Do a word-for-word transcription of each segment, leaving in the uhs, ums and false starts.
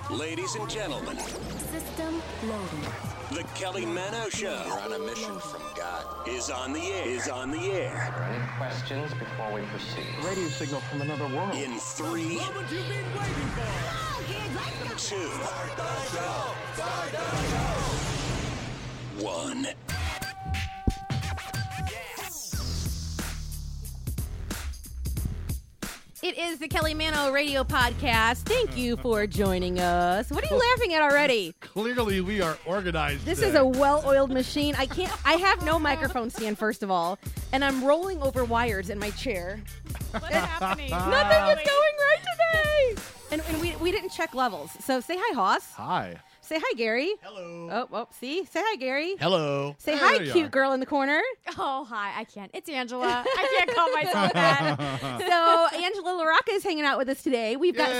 Ladies and gentlemen, System loading. the Kelly Mano Show. We're on a mission from God. Is on the air. Is on the air. Are there any questions before we proceed? Radio signal from another world. In three, two, one. It is the Kelly Mano Radio Podcast. Thank you for joining us. What are you laughing at already? Clearly, we are organized. This today. is a well-oiled machine. I can't. I have no microphone stand, first of all, and I'm rolling over wires in my chair. What's happening? Nothing is going right today. And, and we we didn't check levels. So say hi, Hoss. Hi. Say hi, Gary. Hello. Oh, oh, see? Say hi, Gary. Hello. Say There hi, you cute are. girl in the corner. Oh, hi. I can't. It's Angela. I can't call myself that. So Angela LaRocca is hanging out with us today. We've got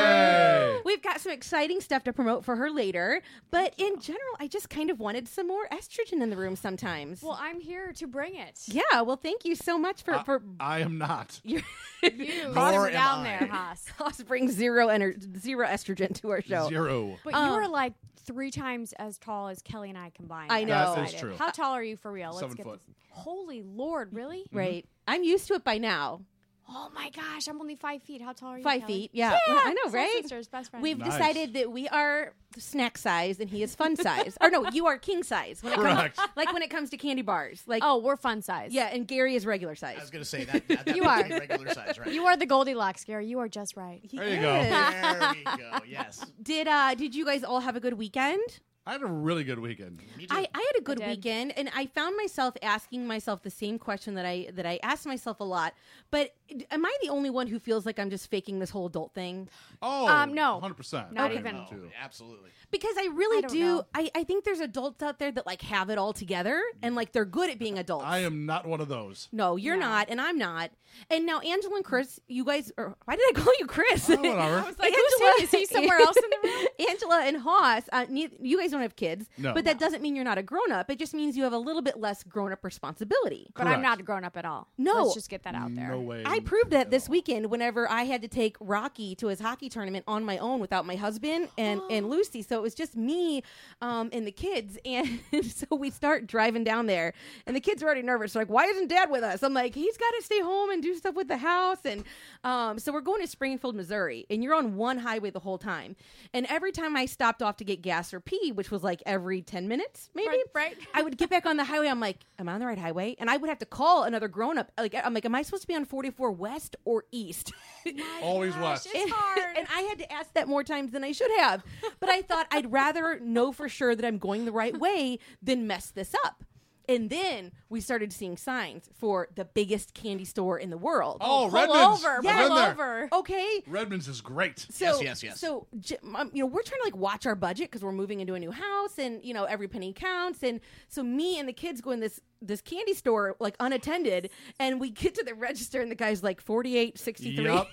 Yay. some we've got some exciting stuff to promote for her later. But in general, I just kind of wanted some more estrogen in the room sometimes. Well, I'm here to bring it. yeah, well thank you so much for I, for I am not. your You Nor sit am down I. there, Haas. Hoss brings zero ener- zero estrogen to our show. Zero. But Um, you are like three times as tall as Kelly and I combined. I I'm know. That is excited. true. How tall are you for real? Let's Seven get foot. this. Holy Lord, really? Right. I'm used to it by now. Oh my gosh, I'm only five feet. How tall are you? Five Kelly? feet. Yeah. Yeah, I know, soul right? Sisters, best friends. We've Nice. decided that we are snack size and he is fun size. Or no, you are king size. When it Correct. comes, like when it comes to candy bars. Like Oh, we're fun size. yeah, and Gary is regular size. I was going to say that. that, that You would are. be regular size, right? You are the Goldilocks, Gary. You are just right. He There you go. is. There we go. Yes. Did uh did you guys all have a good weekend? I had a really good weekend. Me too. I, I had a good did. weekend and I found myself asking myself the same question that I that I asked myself a lot. But am I the only one who feels like I'm just faking this whole adult thing? Oh, Um, no. one hundred percent. Not I even. am Oh, too. absolutely. Because I really I don't do know. I, I think there's adults out there that like have it all together and like they're good at being adults. I am not one of those. No, you're No. not, and I'm not. And now Angela and Chris, you guys are why did I call you Chris? Oh, whatever. I was like, who's he? Is he somewhere else in the room? Angela and Haas, uh, ne- you guys don't have kids, No. but that doesn't mean you're not a grown up. It just means you have a little bit less grown up responsibility. But Correct. I'm not grown up at all. No. Let's just get that out there. No way. I proved that at this all. weekend whenever I had to take Rocky to his hockey tournament on my own without my husband and, and Lucy. So it was just me um, and the kids. And so we start driving down there and the kids are already nervous. They're like, why isn't dad with us? I'm like, he's got to stay home and do stuff with the house. And um, so we're going to Springfield, Missouri, and you're on one highway the whole time. And every time I stopped off to get gas or pee, which was like every ten minutes, maybe, Right, right. I would get back on the highway. I'm like, am I on the right highway? And I would have to call another grown up. Like, I'm like, am I supposed to be on forty-four West or East? Always Gosh, west. It's hard. And I had to ask that more times than I should have. But I thought I'd rather know for sure that I'm going the right way than mess this up. And then we started seeing signs for the biggest candy store in the world. Oh, Pull Redmond's. over. I've Yeah. been Pull there. over. Okay. Redmond's is great. So, Yes, yes, yes. So, j- um, you know, we're trying to like watch our budget because we're moving into a new house, and you know, every penny counts. And so, me and the kids go in this this candy store like unattended, and we get to the register, and the guy's like forty-eight sixty-three. Yep.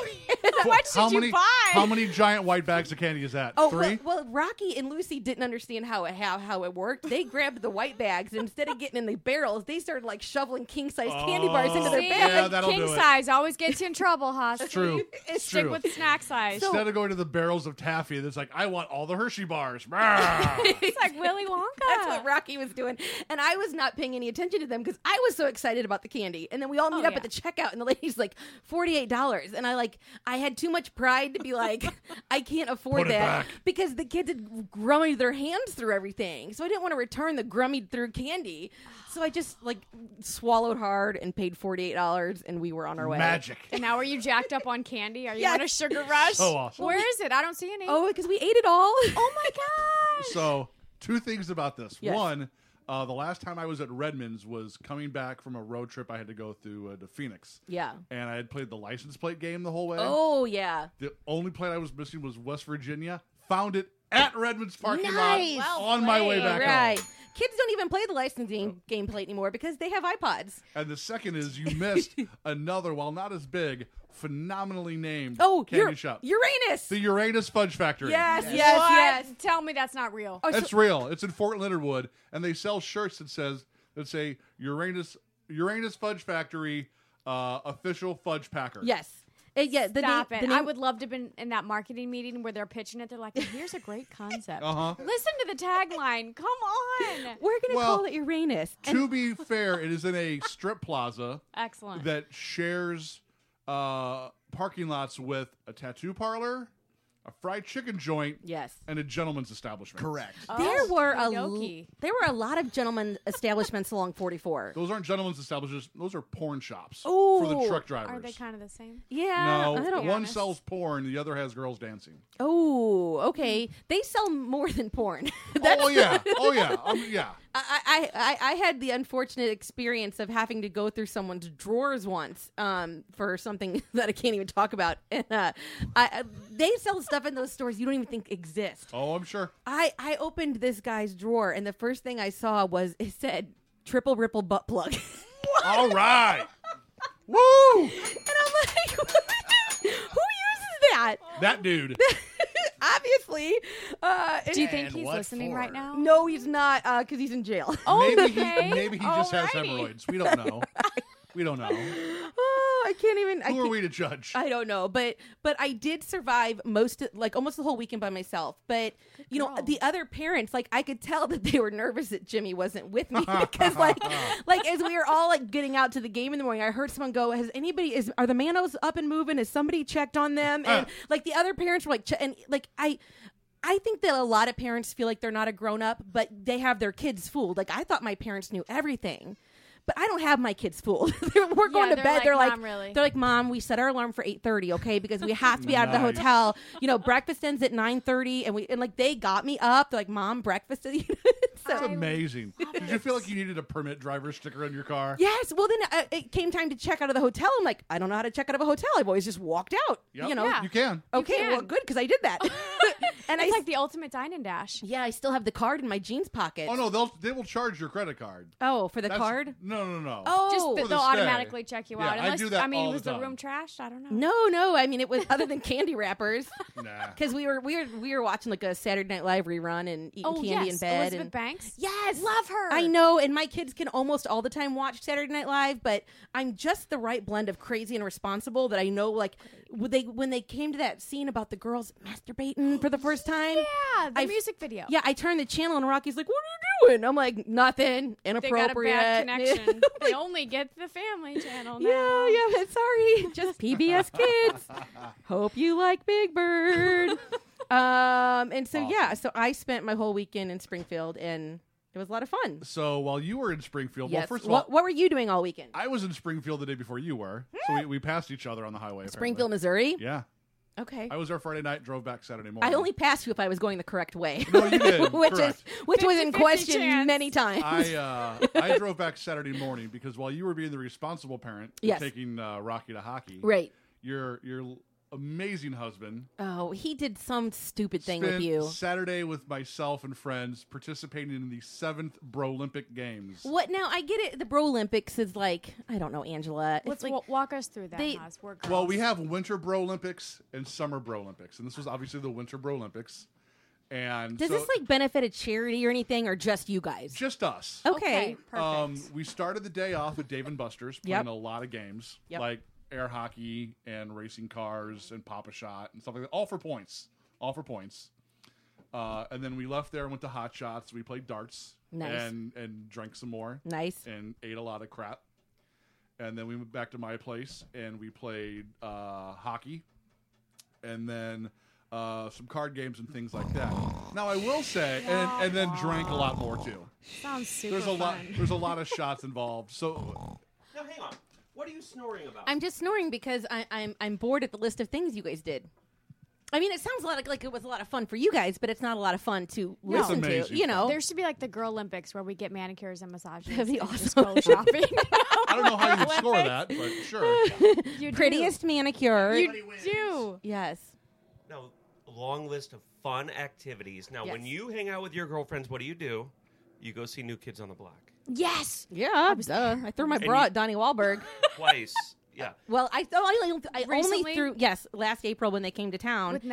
How much how did you many, buy? How many giant white bags of candy is that? Oh Three? Well, well, Rocky and Lucy didn't understand how it how, how it worked. They grabbed the white bags and instead of getting in the barrels, they started like shoveling king size candy bars into their See, bags. Yeah, that'll king do it. size always gets you in trouble, Haas. True. It's Stick true. with snack size. So- Instead of going to the barrels of taffy, that's like, I want all the Hershey bars. Brr. it's like Willy Wonka. That's what Rocky was doing, and I was not paying any attention to them because I was so excited about the candy. And then we all meet Oh, up yeah. at the checkout, and the lady's like forty-eight dollars, and I like I had too much pride to be like I can't afford Put it that back. because the kids had grummied their hands through everything, so I didn't want to return the grummied through candy. So I just like swallowed hard and paid forty-eight dollars, and we were on our way. Magic. And now are you jacked up on candy? Are you Yes. on a sugar rush? So awesome. Where is it? I don't see any. Oh, because we ate it all. Oh my gosh. So, two things about this. Yes. One, uh, the last time I was at Redmond's was coming back from a road trip I had to go through uh, to Phoenix. Yeah. And I had played the license plate game the whole way. Oh yeah. The only plate I was missing was West Virginia. Found it at Redmond's parking Nice. lot Well on my way played. back Right. home. Kids don't even play the licensing game plate anymore because they have iPods. And the second is you missed another, while not as big, phenomenally named Oh, candy Ur- shop. Uranus. The Uranus Fudge Factory. Yes, yes, What? yes. Tell me that's not real. Oh, so- It's real. It's in Fort Leonard Wood, and they sell shirts that says that say Uranus Uranus Fudge Factory uh, official fudge packer. yes. Uh, yeah, the Stop name, it. the I name- would love to have been in that marketing meeting where they're pitching it. They're like, here's a great concept. Uh-huh. Listen to the tagline. Come on. We're gonna Well, call it Uranus. And To be fair, it is in a strip plaza Excellent. that shares uh, parking lots with a tattoo parlor, a fried chicken joint, yes. and a gentleman's establishment. Correct. There Oh, were a l- okey-dokey. there were a lot of gentlemen establishments along forty-four. Those aren't gentlemen's establishments. Those are porn shops Ooh. for the truck drivers. Are they kind of the same? Yeah, No, I don't. be one honest. sells porn, the other has girls dancing. Oh, okay. They sell more than porn. That's Oh yeah, oh yeah, um, yeah. I, I, I, I had the unfortunate experience of having to go through someone's drawers once um, for something that I can't even talk about. And, uh, I, I, they sell stuff in those stores you don't even think exist. Oh, I'm sure. I, I opened this guy's drawer, and the first thing I saw was it said triple ripple butt plug. All right. Woo! And I'm like, who uses that? That dude. Obviously. Uh, Do you and- think And he's what listening for? right now? no, he's not, because he's in jail. Oh, maybe okay. he maybe he just has Alrighty. hemorrhoids. We don't know. We don't know. Oh, I can't even. I Who are can't- we to judge? I don't know, but but I did survive most of, like almost the whole weekend by myself. But you know, girl. the other parents, like I could tell that they were nervous that Jimmy wasn't with me because like like as we were all like getting out to the game in the morning, I heard someone go, "Has anybody is are the Manos up and moving? Has somebody checked on them?" And like the other parents were like, che- and like I. I think that a lot of parents feel like they're not a grown up, but they have their kids fooled. Like I thought my parents knew everything. But I don't have my kids fooled. They're- We're going to they're bed. like, they're like, "Mom, really?" they're like, Mom, we set our alarm for eight thirty, okay? Because we have to be out of the Nice. hotel. You know, breakfast ends at nine thirty, and we and like they got me up. They're like, Mom, breakfast. Is-" That's so amazing. Did you feel like you needed a permit driver sticker on your car? yes. Well, then uh, it came time to check out of the hotel. I'm like, I don't know how to check out of a hotel. I've always just walked out. Yep. You know. Yeah. You can. Okay. can. Well, good because I did that. and I It's s- like the ultimate dine and dash. yeah, I still have the card in my jeans pocket. Oh no, they'll they will charge your credit card. Oh, for the That's- card. No, no, no. Oh. Just For that the they'll stay. automatically check you Yeah, out. I Unless, do that I mean, all was the the time. room trashed? I don't know. No, no. I mean, it was other than candy wrappers. Nah. Because we were we were we were watching like a Saturday Night Live rerun and eating Oh, candy yes. in bed. Elizabeth and Banks? Yes, Love her. I know, and my kids can almost all the time watch Saturday Night Live, but I'm just the right blend of crazy and responsible that I know. Like when they when they came to that scene about the girls masturbating for the first time. Yeah, the I- music video. Yeah, I turned the channel and Rocky's like, "What are you doing?" I'm like, "Nothing. They got a Inappropriate." bad connection. They only get the family channel now. Yeah, yeah, sorry. Just P B S Kids. Hope you like Big Bird. um, and so yeah, so I spent my whole weekend in Springfield, and it was a lot of fun. So while you were in Springfield, Yes. well, first of all, what, what were you doing all weekend? I was in Springfield the day before you were, so we, we passed each other on the highway. Springfield, apparently. Missouri. Yeah, Okay. I was there Friday night, drove back Saturday morning. I only passed you if I was going the correct way. No, you did. which Correct. is which was in fifty-fifty question chance. many times. I uh, I drove back Saturday morning because while you were being the responsible parent, and Yes. taking uh, Rocky to hockey, right. your your amazing husband Oh, he did some stupid thing spent with you. Saturday with myself and friends participating in the seventh Brolympic Games. What now? I get it. The Bro Olympics is like I don't know, Angela. It's Let's like wa- walk us through that, they- Haas. We're girls. Well, we have Winter Brolympics and Summer Brolympics, and this was obviously the Winter Brolympics. And does so this like benefit a charity or anything, or just you guys? just us? Okay. Okay, perfect. Um, we started the day off at Dave and Buster's playing Yep. a lot of games, Yep. like air hockey and racing cars and Papa Shot and stuff like that, all for points. All for points. Uh, and then we left there and went to Hot Shots. We played darts Nice. and, and drank some more Nice. and ate a lot of crap. And then we went back to my place and we played uh, hockey and then uh, some card games and things like that. Now, I will say, and, and then drank a lot more too. Sounds super There's a lot. fun. There's a lot of shots involved. So Now, hang on. What are you snoring about? I'm just snoring because I, I'm I'm bored at the list of things you guys did. I mean, it sounds a lot like, like it was a lot of fun for you guys, but it's not a lot of fun to No. listen It's to. amazing You know, There should be like the Girl Olympics where we get manicures and massages. That'd be and just awesome. go shopping. I don't know how you would score that, but sure. You do. prettiest manicure. You do. Yes. Now, a long list of fun activities. Now, when Yes. you hang out with your girlfriends, what do you do? You go see New Kids on the Block. Yes. Yeah. Duh. I threw my bra you- at Donnie Wahlberg. Twice. Yeah. Well, I, oh, I, I only Recently? threw yes last April when they came to town. With Nellie.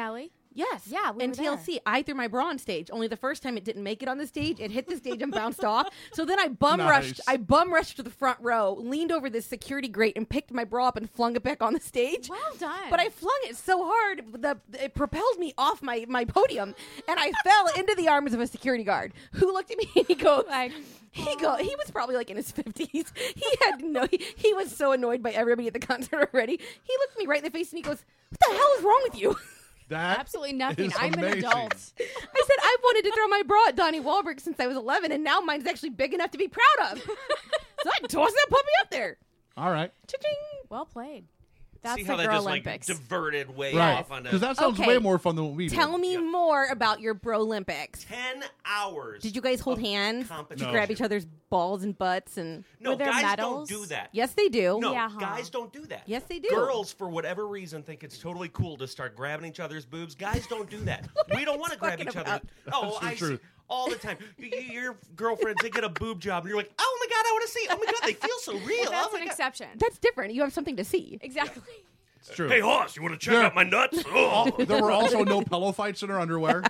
Yes. Yeah, we were and T L C, I threw my bra on stage. Only the first time it didn't make it on the stage. It hit the stage and bounced off. So then I bum Nice. rushed. I bum rushed to the front row, leaned over this security grate, and picked my bra up and flung it back on the stage. Well done. But I flung it so hard, the it propelled me off my, my podium, and I fell into the arms of a security guard who looked at me and he goes, Like, he go. He was probably like in his fifties. He had no. He, he was so annoyed by everybody at the concert already. He looked me right in the face and he goes, "What the hell is wrong with you?" That absolutely nothing. is I'm an amazing. adult. I said, I've wanted to throw my bra at Donnie Wahlberg since I was eleven, and now mine's actually big enough to be proud of. So I tossed that puppy up there. All right. Cha-ching. Well played. That's See the how that Girl just Olympics. like diverted way Right. off on Because a that sounds Okay. way more fun than what we did. Tell me Yeah. more about your Bro Olympics. ten hours. Did you guys hold of hands? Did competition. you grab each other's balls and butts? And No, Were there guys medals? don't do that. yes, they do. No, Yeah, huh? guys don't do that. Yes, they do. Girls, for whatever reason, think it's totally cool to start grabbing each other's boobs. Guys don't do that. we don't want to grab talking each other. about? Oh, That's the I truth. see all the time. Y- y- Your girlfriends, they get a boob job, and you're like, oh my god, I want to see. Oh my god, they feel so real. Well, that's oh my an God. exception. That's different. You have something to see. Exactly. It's true. Hey, Hoss, you want to check There- out my nuts? Oh. There were also no pillow fights in her underwear.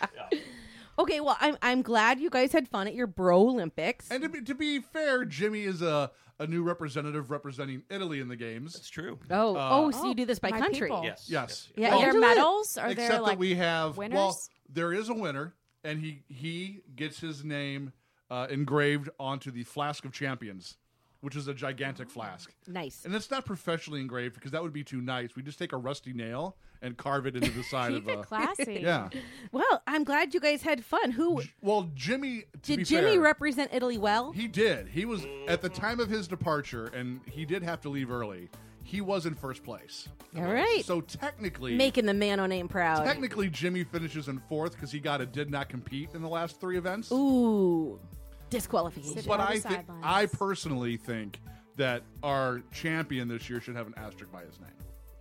Okay, well, I'm I'm glad you guys had fun at your Bro Olympics. And to be, to be fair, Jimmy is a, a new representative representing Italy in the games. It's true. oh, Uh, oh, so Oh, you do this by my country? people. Yes. Yes. Yeah, Are Well, there Angela- medals? Are except there like that we have winners? well, there is a winner, and he he gets his name uh, engraved onto the Flask of Champions, which is a gigantic flask. Nice. And it's not professionally engraved because that would be too nice. We just take a rusty nail and carve it into the side Keep of it a. classy. Yeah. Well, I'm glad you guys had fun. Who Well, Jimmy. To be did Jimmy fair, represent Italy well? He did. He was at the time of his departure, and he did have to leave early. He was in first place. All right. So technically, Making the man on name proud. technically, Jimmy finishes in fourth because he got a did not compete in the last three events. Ooh, disqualification. Sit But on the I think sidelines. I personally think that our champion this year should have an asterisk by his name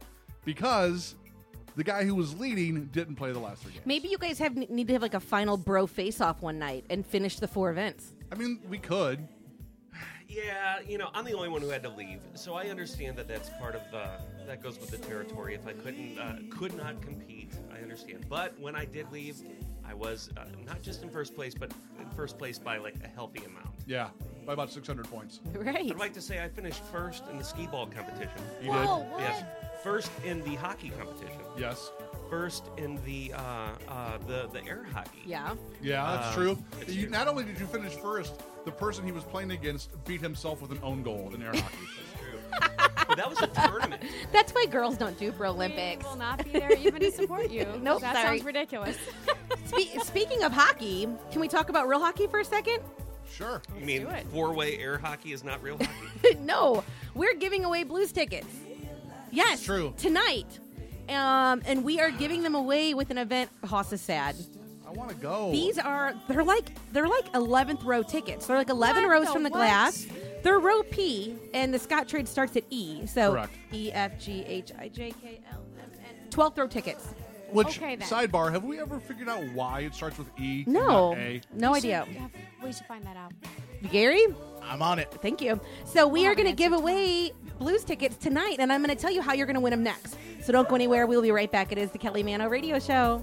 because the guy who was leading didn't play the last three games. Maybe you guys have need to have like a final bro face off one night and finish the four events. I mean, we could. Yeah, you know, I'm the only one who had to leave, so I understand that that's part of uh, that goes with the territory. If I couldn't, uh, could not compete, I understand. But when I did leave, I was uh, not just in first place, but in first place by like a healthy amount. Yeah, by about six hundred points. Right. I'd like to say I finished first in the skee ball competition. You Whoa, did? what? Yes, first in the hockey competition. Yes. First in the uh, uh, the the air hockey. Yeah. Yeah, that's Uh, true. it's You, true. not only did you finish first, the person he was playing against beat himself with an own goal in air hockey. But that was a tournament. That's why girls don't do Bro We Olympics. will not be there even to support you. Nope, that sorry. sounds ridiculous. Spe- speaking of hockey, can we talk about real hockey for a second? Sure. You mean do it. four-way air hockey is not real hockey? No, we're giving away Blues tickets. Yes, It's true. tonight, um, and we are giving them away with an event. Hoss is sad. I want to go. These are they're like they're like eleventh row tickets. They're like eleven What rows the from the what? glass. They're row P, and the Scott trade starts at E. So Correct. E F G H I J K L M N. twelfth row tickets. Which, Okay, then. sidebar, have we ever figured out why it starts with E? and No, not A? no We idea. should have- we should find that out. Gary, I'm on it. thank you. So we We'll are have an going to give answer away Blues tickets tonight, and I'm going to tell you how you're going to win them next. So don't go anywhere. We'll be right back. It is the Kelly Mano Radio Show.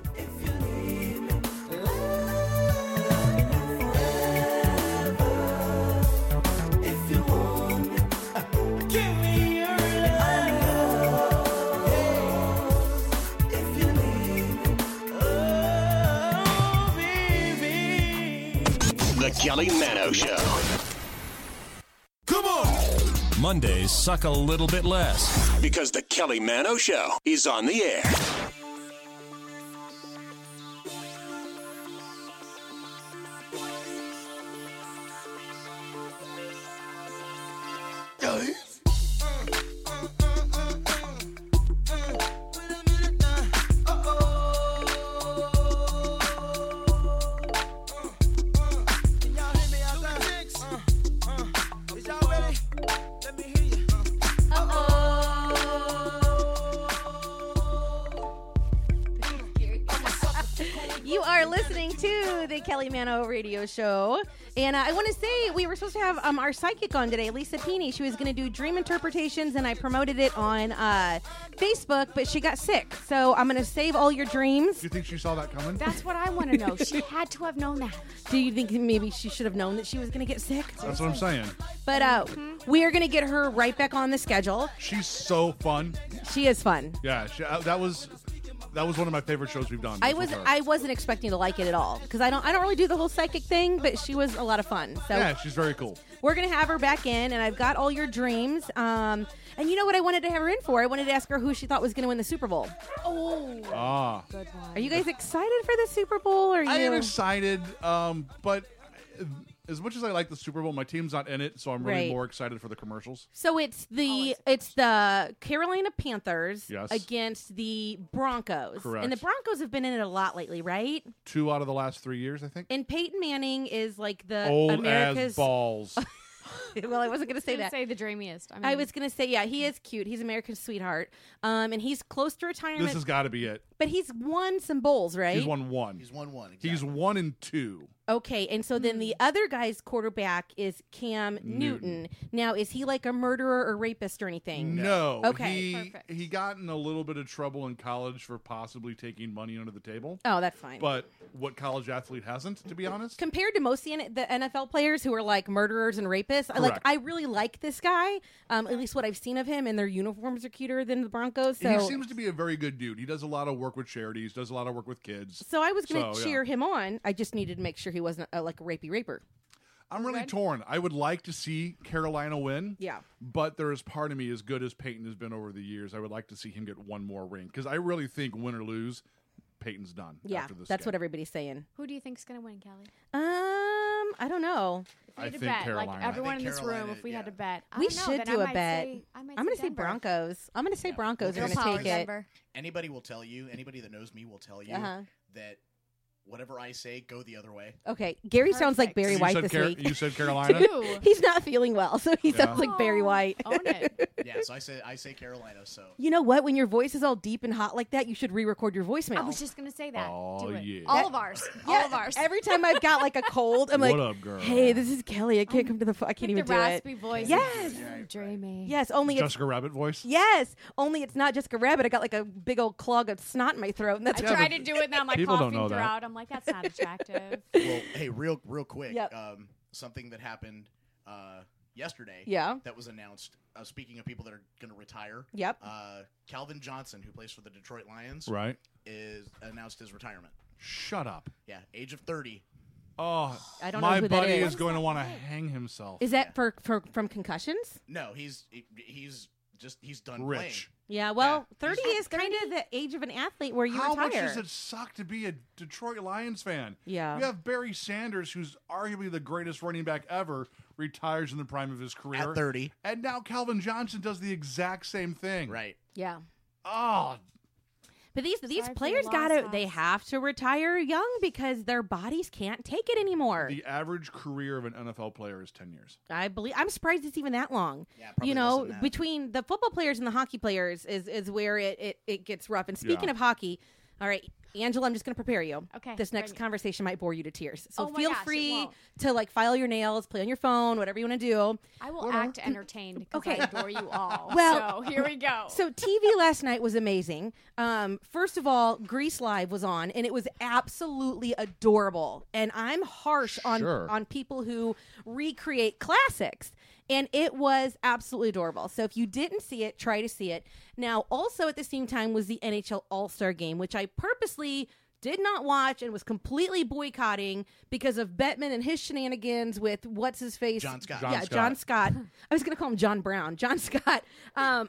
The Kelly Mano Show. Come on! Mondays suck a little bit less. Because the Kelly Mano Show is on the air. to the Kelly Mano Radio Show. And uh, I want to say we were supposed to have um, our psychic on today, Lisa Pini. She was going to do dream interpretations, and I promoted it on uh, Facebook, but she got sick. So I'm going to save all your dreams. Do you think she saw that coming? That's what I want to know. She had to have known that. Do you think maybe she should have known that she was going to get sick? That's what I'm saying. But uh, we are going to get her right back on the schedule. She's so fun. She is fun. Yeah, she, uh, that was that was one of my favorite shows we've done. I with was her. I wasn't expecting to like it at all because I don't I don't really do the whole psychic thing, but she was a lot of fun. So yeah, she's very cool. we're gonna have her back in, and I've got all your dreams. Um, and you know what I wanted to have her in for? I wanted to ask her who she thought was gonna win the Super Bowl. Oh, Ah, good one. Are you guys excited for the Super Bowl? Or are you? I am excited, um, but as much as I like the Super Bowl, my team's not in it, so I'm really Right. more excited for the commercials. So it's the Always. it's the Carolina Panthers Yes. against the Broncos. Correct. And the Broncos have been in it a lot lately, right? Two out of the last three years, I think. And Peyton Manning is like the Old America's as balls. well, I wasn't going to say Say that. Say the dreamiest. I, mean, I was going to say, yeah, he is cute. He's America's sweetheart. Um, and he's close to retirement, This has got to be it. but he's won some bowls, right? He's won one. He's one one. Exactly. He's one and two. Okay, and so then the other guy's quarterback is Cam Newton. Newton. Now, is he like a murderer or rapist or anything? No. Okay, He, perfect. he got in a little bit of trouble in college for possibly taking money under the table. Oh, that's fine. But what college athlete hasn't, to be honest? Compared to most N- the N F L players who are like murderers and rapists, I like Correct. I really like this guy. Um, at least what I've seen of him, and their uniforms are cuter than the Broncos. So, He seems to be a very good dude. He does a lot of work with charities, does a lot of work with kids. so I was going to So, yeah. cheer him on. I just needed to make sure he wasn't uh, like a rapey raper. I'm really torn. I would like to see Carolina win. Yeah. But there is part of me, as good as Peyton has been over the years, I would like to see him get one more ring. Because I really think, win or lose, Peyton's done. Yeah, after this that's game. what everybody's saying. Who do you think's gonna win, Kelly? Um, I don't know. If we I had to think bet, Carolina. like everyone I in think this room, Carolina, if we had yeah. to bet, I We don't know, should then do I a might bet. Say, I might I'm going to say Denver. Broncos. I'm going to say Broncos are Well, going to Solid take it. Denver. Anybody will tell you. Anybody that knows me will tell you Uh-huh. that whatever I say, go the other way. Okay, Gary sounds like Perfect. Barry You White said this Car- week. You said Carolina? Two. He's not feeling well, so he Yeah. sounds like Barry Oh, White. Own it. Yeah, so I say I say Carolina. So You know what? When your voice is all deep and hot like that, you should re-record your voicemail. I was just gonna say that. Oh, Do it. yeah. All of ours. Yeah, All of ours. Every time I've got like a cold, I'm like, What up, girl? "Hey, this is Kelly. I can't come to the. Fo- I can't With even the do raspy it." voice. Yes. I'm dreamy. Yes, only it's Jessica Rabbit voice? yes, only it's not Jessica Rabbit. I got like a big old clog of snot in my throat, and that's I Yeah, tried but to do it now. My people don't coughing know that. throughout. I'm like, that's not attractive. well, hey, real real quick. Yep. Um, something that happened uh, yesterday. Yeah. That was announced. Uh, speaking of people that are going to retire. Yep. Uh, Calvin Johnson, who plays for the Detroit Lions, Right. is announced his retirement. Shut up. Yeah, age of thirty. Oh, I don't know my who that buddy is. is going to want to hang himself. Is that for, for from concussions? No, he's he, he's just he's done Rich. Yeah. Well, Yeah. thirty He's- is kind of the age of an athlete where you How retire. much does it suck to be a Detroit Lions fan? Yeah. You have Barry Sanders, who's arguably the greatest running back ever, retires in the prime of his career. At thirty. And now Calvin Johnson does the exact same thing. Right. Yeah. Oh, But these these Sorry for players your gotta loss, they Alex. have to retire young because their bodies can't take it anymore. the average career of an N F L player is ten years. I believe I'm surprised it's even that long. Yeah, probably you less know, than that. between the football players and the hockey players is is where it it, it gets rough. And speaking Yeah. of hockey, all right, Angela, I'm just going to prepare you. Okay, This next bring it. conversation might bore you to tears. So Oh my feel gosh, it free won't. to like file your nails, play on your phone, whatever you want to do. I will act entertained because Okay. I adore you all. Well- so here we go. So T V last night was amazing. Um, first of all, Grease Live was on, and it was absolutely adorable. And I'm harsh on Sure. on people who recreate classics, and it was absolutely adorable. So if you didn't see it, try to see it. Now, also at the same time was the N H L All Star Game, which I purposely did not watch and was completely boycotting because of Bettman and his shenanigans with what's his face, John Scott. John yeah, Scott. John Scott. I was going to call him John Brown. John Scott. Um,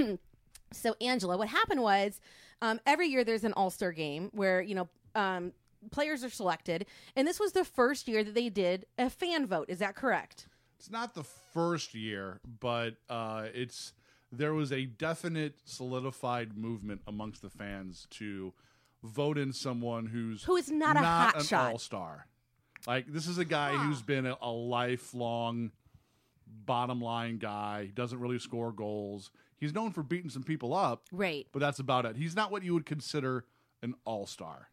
so Angela, what happened was um, every year there's an all-star game where, you know, um, players are selected. And this was the first year that they did a fan vote. Is that correct? It's not the first year, but uh, it's there was a definite solidified movement amongst the fans to vote in someone who's Who is not a hot an shot. all-star. Like, this is a guy who's been a, a lifelong bottom line guy. He doesn't really score goals. He's known for beating some people up, Right. but that's about it. He's not what you would consider an all-star.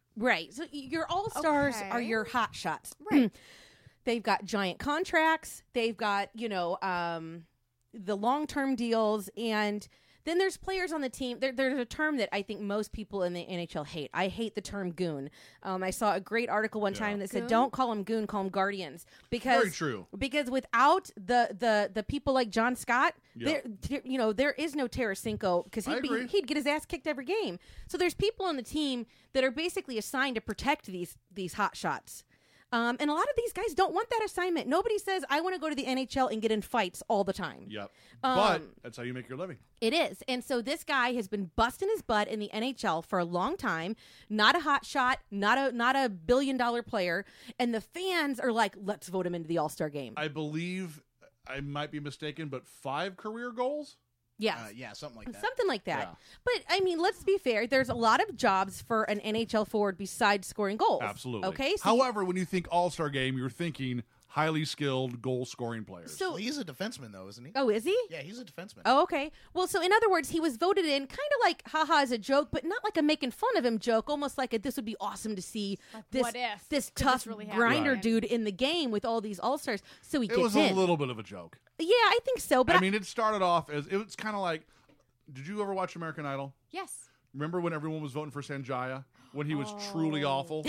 Right. So y- your all-stars Okay. are your hot shots. Right. They've got giant contracts. They've got, you know, um, the long-term deals. And then there's players on the team. There, there's a term that I think most people in the N H L hate. I hate the term goon. Um, I saw a great article one Yeah. time that said, Goon? don't call them goon, call them guardians. Because, Very true. Because without the, the, the people like John Scott, Yeah. there, there- you know, there is no Tarasenko because I he'd, be, agree. he'd get his ass kicked every game. So there's people on the team that are basically assigned to protect these these hot shots. Um, and a lot of these guys don't want that assignment. Nobody says, I want to go to the N H L and get in fights all the time. Yep. Um, but that's how you make your living. It is. And so this guy has been busting his butt in the N H L for a long time. Not a hot shot, not a not a billion dollar player. And the fans are like, let's vote him into the All-Star game. I believe, I might be mistaken, but five career goals? Yes. Uh, yeah, something like that. Something like that. Yeah. But, I mean, let's be fair. There's a lot of jobs for an N H L forward besides scoring goals. Absolutely. Okay? So However, when you think All-Star game, you're thinking highly skilled goal-scoring players. So- Well, he's a defenseman, though, isn't he? Oh, is he? Yeah, he's a defenseman. Oh, okay. Well, so in other words, he was voted in kind of like haha as a joke, but not like a making fun of him joke, almost like a this would be awesome to see this what if? this Could tough this really happen? grinder Right. dude in the game with all these all-stars. So he it gets was in. a little bit of a joke. Yeah, I think so, but I mean, it started off as, it was kind of like, did you ever watch American Idol? Yes. Remember when everyone was voting for Sanjaya? When he was truly awful?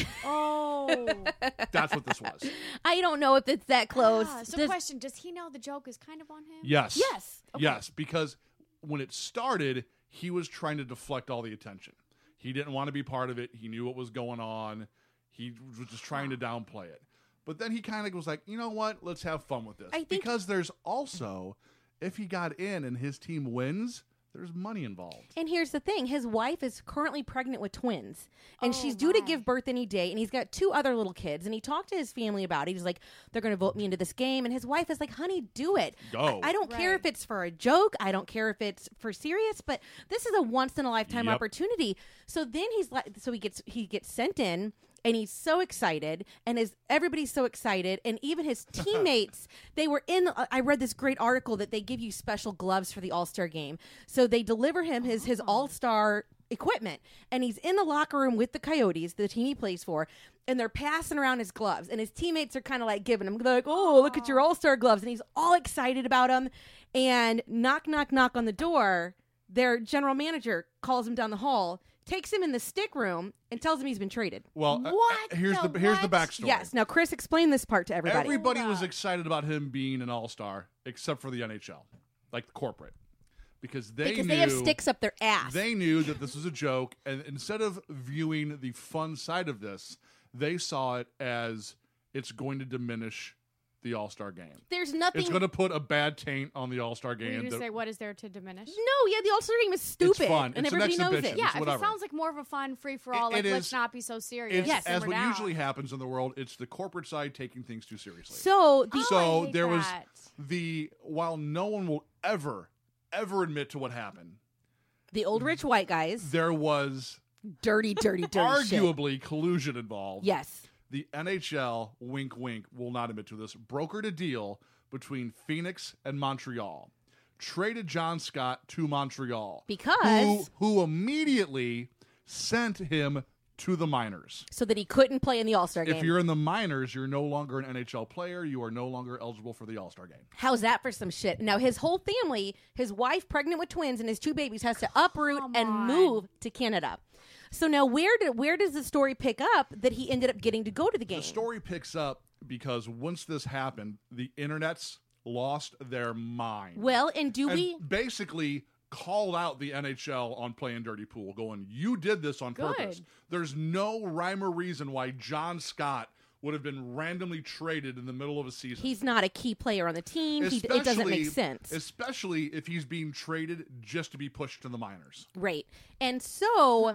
Oh. That's what this was. I don't know if it's that close. Ah, so Does- question, does he know the joke is kind of on him? Yes. Yes. Okay. Yes, because when it started, he was trying to deflect all the attention. He didn't want to be part of it. He knew what was going on. He was just trying to downplay it. But then he kind of was like, you know what? Let's have fun with this. I think- because there's also, if he got in and his team wins, there's money involved. And here's the thing. His wife is currently pregnant with twins. And Oh, she's due to my. give birth any day. And he's got two other little kids. And he talked to his family about it. He's like, they're going to vote me into this game. And his wife is like, honey, do it. Go. I, I don't care Right. if it's for a joke. I don't care if it's for serious. But this is a once-in-a-lifetime Yep. opportunity. So then he's like, so he gets he gets sent in. And he's so excited, and his everybody's so excited, and even his teammates. They were in. Uh, I read this great article that they give you special gloves for the All Star game. So they deliver him his his All Star equipment, and he's in the locker room with the Coyotes, the team he plays for, and they're passing around his gloves, and his teammates are kind of like giving him they're like, "Oh, look at your All Star gloves," and he's all excited about them. And knock, knock, knock on the door. Their general manager calls him down the hall, takes him in the stick room, and tells him he's been traded. Well, uh, What uh, here's the, the here's the what? backstory. Yes. Now, Chris, explain this part to everybody. Everybody was Hold up. excited about him being an all-star, except for the N H L, like the corporate, because they because knew they have sticks up their ass. they knew that this was a joke, and instead of viewing the fun side of this, they saw it as it's going to diminish the All-Star game. There's nothing. It's going to put a bad taint on the All-Star Were you game. going to that- say what is there to diminish? No, yeah, the All Star game is stupid, fun. and It's an everybody knows exhibition. it. Yeah, It's if whatever. it sounds like more of a fun free for all, It- like it let's is- not be so serious. It's, Yes. as simmer what down. usually happens in the world, it's the corporate side taking things too seriously. So the Oh, so I hate there was that. the while no one will ever ever admit to what happened, the old rich white guys, there was dirty, dirty, dirty shit. arguably collusion involved. Yes. The N H L, wink wink, will not admit to this, brokered a deal between Phoenix and Montreal, traded John Scott to Montreal Because- who, who immediately sent him to the minors. So that he couldn't play in the All Star game. If you're in the minors, you're no longer an N H L player. You are no longer eligible for the All-Star game. How's that for some shit? Now his whole family, his wife pregnant with twins and his two babies, has to uproot Come and on. move to Canada. So now where did where does the story pick up that he ended up getting to go to the game? The story picks up because once this happened, the internets lost their mind. Well, and do and we basically called out the N H L on playing dirty pool, going, "You did this on Good. purpose." There's no rhyme or reason why John Scott would have been randomly traded in the middle of a season. he's not a key player on the team. He, it doesn't make sense. Especially if he's being traded just to be pushed to the minors. Right. And so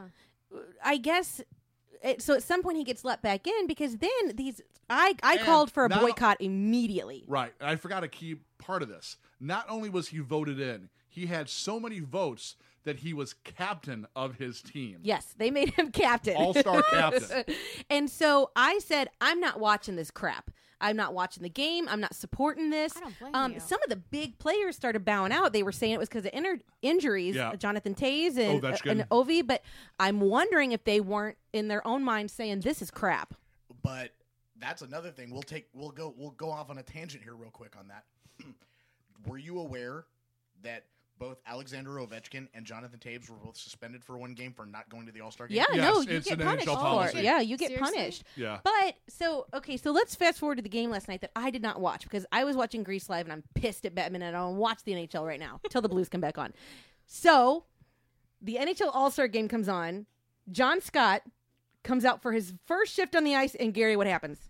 I guess it, so at some point he gets let back in because then these I I And called for a not- boycott immediately. Right. And I forgot a key part of this. Not only was he voted in, he had so many votes that he was captain of his team. Yes, they made him captain. All-star captain. And so I said, I'm not watching this crap. I'm not watching the game. I'm not supporting this. I don't blame um, you. Some of the big players started bowing out. They were saying it was because of inner injuries, Yeah. Jonathan Taze and, Ovechkin. and Ovi. But I'm wondering if they weren't in their own mind saying this is crap. But that's another thing. We'll take. We'll go. We'll go off on a tangent here, real quick, on that. Were you aware that both Alexander Ovechkin and Jonathan Taves were both suspended for one game for not going to the All-Star game? Yeah, Yes, no, you it's get an N H punished L for policy. it. Yeah, you get Seriously? punished. Yeah. But so okay, so let's fast forward to the game last night that I did not watch because I was watching Greece Live and I'm pissed at Bettman and I don't watch the N H L right now until the Blues come back on. So the N H L All-Star game comes on. John Scott comes out for his first shift on the ice, and Gary, what happens?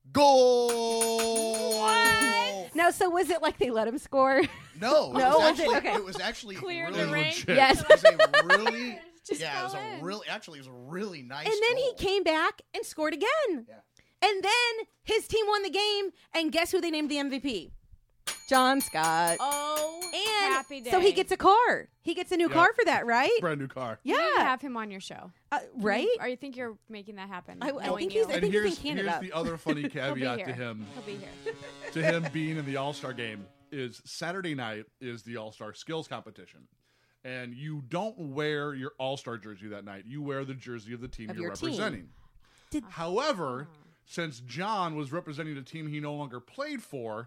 Goal! Now, so was it like they let him score? No, it No, was was it? actually, Okay. it was actually Clear really the ring. legit. Yes. It was a really, Just yeah, it was go a in. really, actually, it was a really nice. And then he goal. came back and scored again. Yeah. And then his team won the game, and guess who they named the M V P? John Scott. Oh, and happy day. so he gets a car. He gets a new Yep. car for that, right? Brand new car. You need to Yeah. have him on your show. Uh, right? Or you think you're making that happen? I- I knowing think you. he's- I And think he's in here's, Canada. here's the other funny He'll be caveat here. to him. He'll be here. to him being in the All-Star game is Saturday night is the All-Star skills competition. And you don't wear your All-Star jersey that night. You wear the jersey of the team Of you're your team. representing. Did- However, since John was representing a team he no longer played for,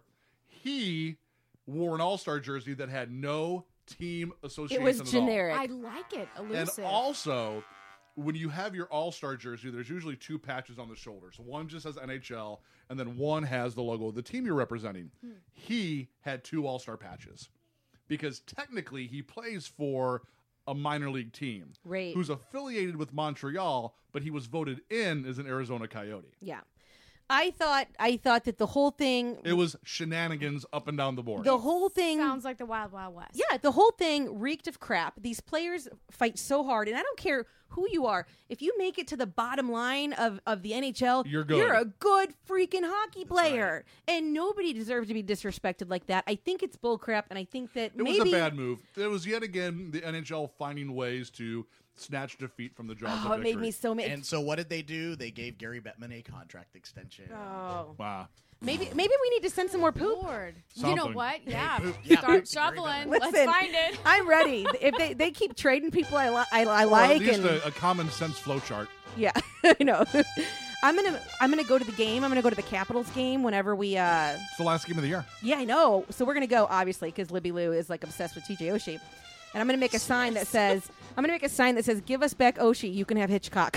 he wore an All-Star jersey that had no team It association was at all. generic. I like it. And Elusive. also, when you have your All-Star jersey, there's usually two patches on the shoulders. One just says N H L, and then one has the logo of the team you're representing. He had two All-Star patches because technically he plays for a minor league team Right. who's affiliated with Montreal, but he was voted in as an Arizona Coyote. Yeah. I thought I thought that the whole thing It was shenanigans up and down the board. the whole thing Sounds like the Wild Wild West. Yeah, the whole thing reeked of crap. These players fight so hard, and I don't care who you are. If you make it to the bottom line of, of the N H L, You're good. You're a good freaking hockey player, and nobody deserves to be disrespected like that. I think it's bull crap, and I think that It maybe was a bad move. It was yet again the N H L finding ways to snatch defeat from the jaws Oh, of it made victory. me so mad. And so what did they do? They gave Gary Bettman a contract extension. Oh, Wow. maybe maybe we need to send some more poop. Lord. You know Something. what? Yeah. poop. Yeah, Start poop's very shuffling. bad. Let's Listen, find it. I'm ready. If they, they keep trading people I, li- I, I Or like, at least and a, a common sense flow chart. yeah, I know. I'm gonna I'm gonna go to the game. I'm gonna go to the Capitals game whenever we. uh It's the last game of the year. Yeah, I know. So we're gonna go obviously because Libby Lou is like obsessed with T J Oshie, and I'm gonna make a sign that says I'm gonna make a sign that says "Give us back Oshie. You can have Hitchcock."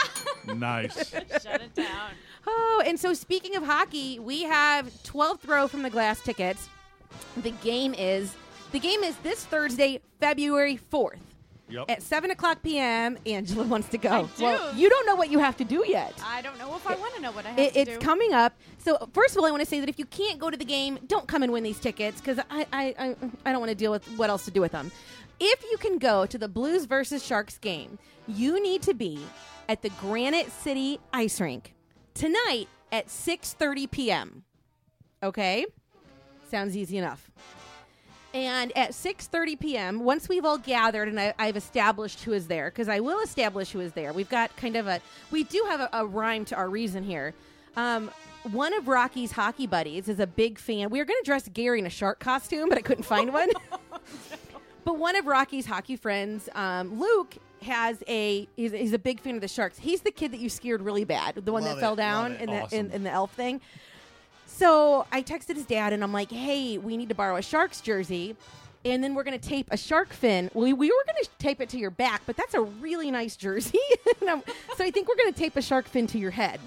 Nice. Shut it down. Oh, and so speaking of hockey, we have twelfth row from the glass tickets. The game is the game is this Thursday, February fourth. Yep. At seven o'clock p.m., Angela wants to go. I do. Well, you don't know what you have to do yet. I don't know if I want to know what I have It, to it's do. coming up. So first of all, I want to say that if you can't go to the game, don't come and win these tickets because I, I, I, I don't want to deal with what else to do with them. If you can go to the Blues versus Sharks game, you need to be at the Granite City Ice Rink tonight at six thirty p.m. Okay? Sounds easy enough. And at six thirty p.m., once we've all gathered and I, I've established who is there, because I will establish who is there. We've got kind of a, we do have a, a rhyme to our reason here. Um, one of Rocky's hockey buddies is a big fan. We were going to dress Gary in a shark costume, but I couldn't find one. But one of Rocky's hockey friends, um, Luke, has a he's, he's a big fan of the Sharks. He's the kid that you scared really bad, the one Love that it, fell love down it. in the Awesome. in, in the elf thing. So I texted his dad and I'm like, "Hey, we need to borrow a Sharks jersey, and then we're going to tape a shark fin. We we were going to tape it to your back, but that's a really nice jersey. And I'm- so I think we're going to tape a shark fin to your head.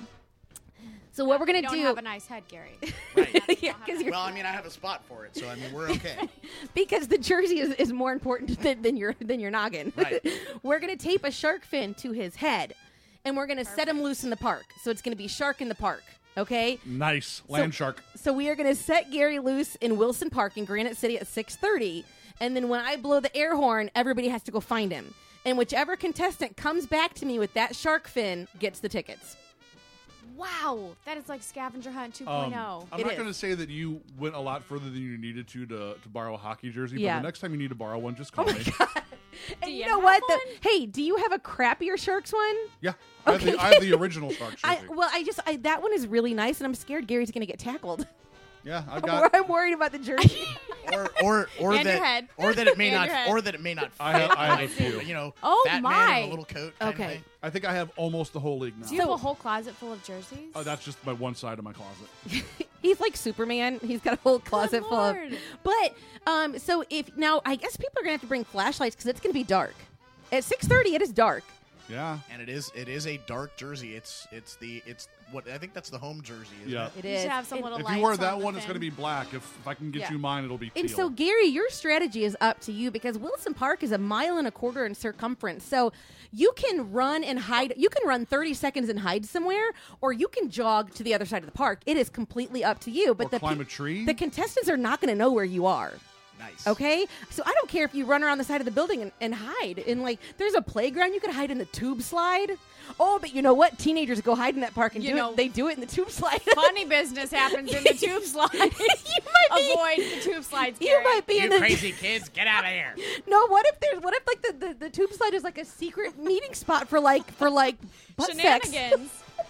So what we're going You to don't do? have a nice head, Gary. Right. Yeah, 'cause you're- Well, I mean, I have a spot for it, so I mean, we're okay. because the jersey is, is more important than, than your than your noggin. Right. We're gonna tape a shark fin to his head, and we're gonna set him loose in the park. So it's gonna be Shark in the Park. Okay. Nice. Land So- shark. So we are gonna set Gary loose in Wilson Park in Granite City at six thirty, and then when I blow the air horn, everybody has to go find him. And whichever contestant comes back to me with that shark fin gets the tickets. Wow, that is like scavenger hunt two Um, point oh. I'm It not is. going to say that you went a lot further than you needed to to, to borrow a hockey jersey, Yeah. but the next time you need to borrow one, just call Oh my me. god! And Do you you know have what? The, one? hey, do you have a crappier Sharks one? Yeah, I have, Okay. the, I have the original Sharks I, jersey. well, I just I, that one is really nice, and I'm scared Gary's going to get tackled. Yeah, I've Or got. I'm worried about the jersey. or or or And your that head. or that it may And not your head. or that it may not fit. I have- I have a like, few. You know, Oh, fat man my. in a little coat. kind of Okay. thing. I think I have almost the whole league now. Do you have a whole closet full of jerseys? Oh, that's just my one side of my closet. He's like Superman. He's got a whole closet full of. Lord. But um, so if now I guess people are gonna have to bring flashlights because it's gonna be dark. At six thirty, it is dark. Yeah. And it is it is a dark jersey. It's it's the it's what I think that's the home jersey. Isn't Yeah. It? It You is. should have some It- little If lights you wear on that the one, it's going to thing. be black. If, if I can get Yeah. you mine, it'll be teal. And so, Gary, your strategy is up to you because Wilson Park is a mile and a quarter in circumference. So you can run and hide. You can run thirty seconds and hide somewhere, or you can jog to the other side of the park. It is completely up to you. But Or the climb pe- a tree. The contestants are not going to know where you are. Nice. Okay, so I don't care if you run around the side of the building and, and hide. And like, there's a playground you could hide in the tube slide. Oh, but you know what? Teenagers go hide in that park and You do know- it. They do it in the tube slide. Funny business happens in the tube slide. you might be. Avoid the tube slides. You Gary. might be in the kids, get out of here. No, what if there's what if like the, the, the tube slide is like a secret meeting spot for like for like butt sex? Shenanigans.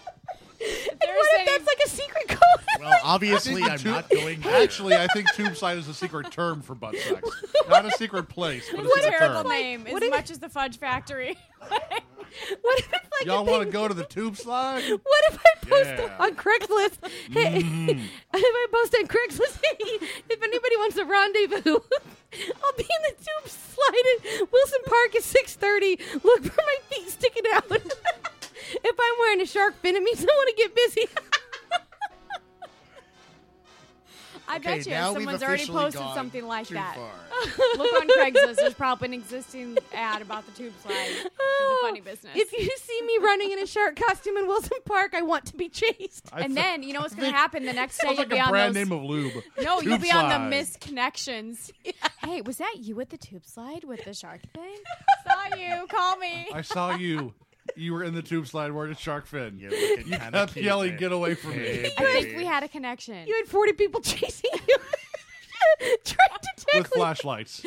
And There's what if a- that's like a secret code? Well, obviously I I'm think not tube- going there. Actually, I think tube slide is a secret term for butt sex. Not a secret place, but a What a secret terrible term. name. what As if- much as the Fudge Factory. What if it's like Y'all a want to thing- go to the tube slide? What if I post Yeah. Mm-hmm. on Craigslist? Hey, if I post on Craigslist, hey, if anybody wants a rendezvous, I'll be in the tube slide at Wilson Park at six thirty. Look for my feet sticking out. If I'm wearing a shark fin, it means I want to get busy. I Okay, bet you now we've someone's already officially posted gone something like too that. far. Look on Craigslist. There's probably an existing ad about the tube slide in the funny business. If you see me running in a shark costume in Wilson Park, I want to be chased. I and th- then, you know what's going to happen the next day? Sounds You'll like be a on brand those. name of lube. No, you'll Tube be on the slide. missed connections. Hey, was that you with the tube slide with the shark thing? Saw you. Call me. I saw you. You were in the tube slide wearing a shark fin. You're looking You kinda kept cute yelling, there. "Get away from me!" Hey, I think baby. we had a connection. You had forty people chasing you, trying to tackle With you. flashlights.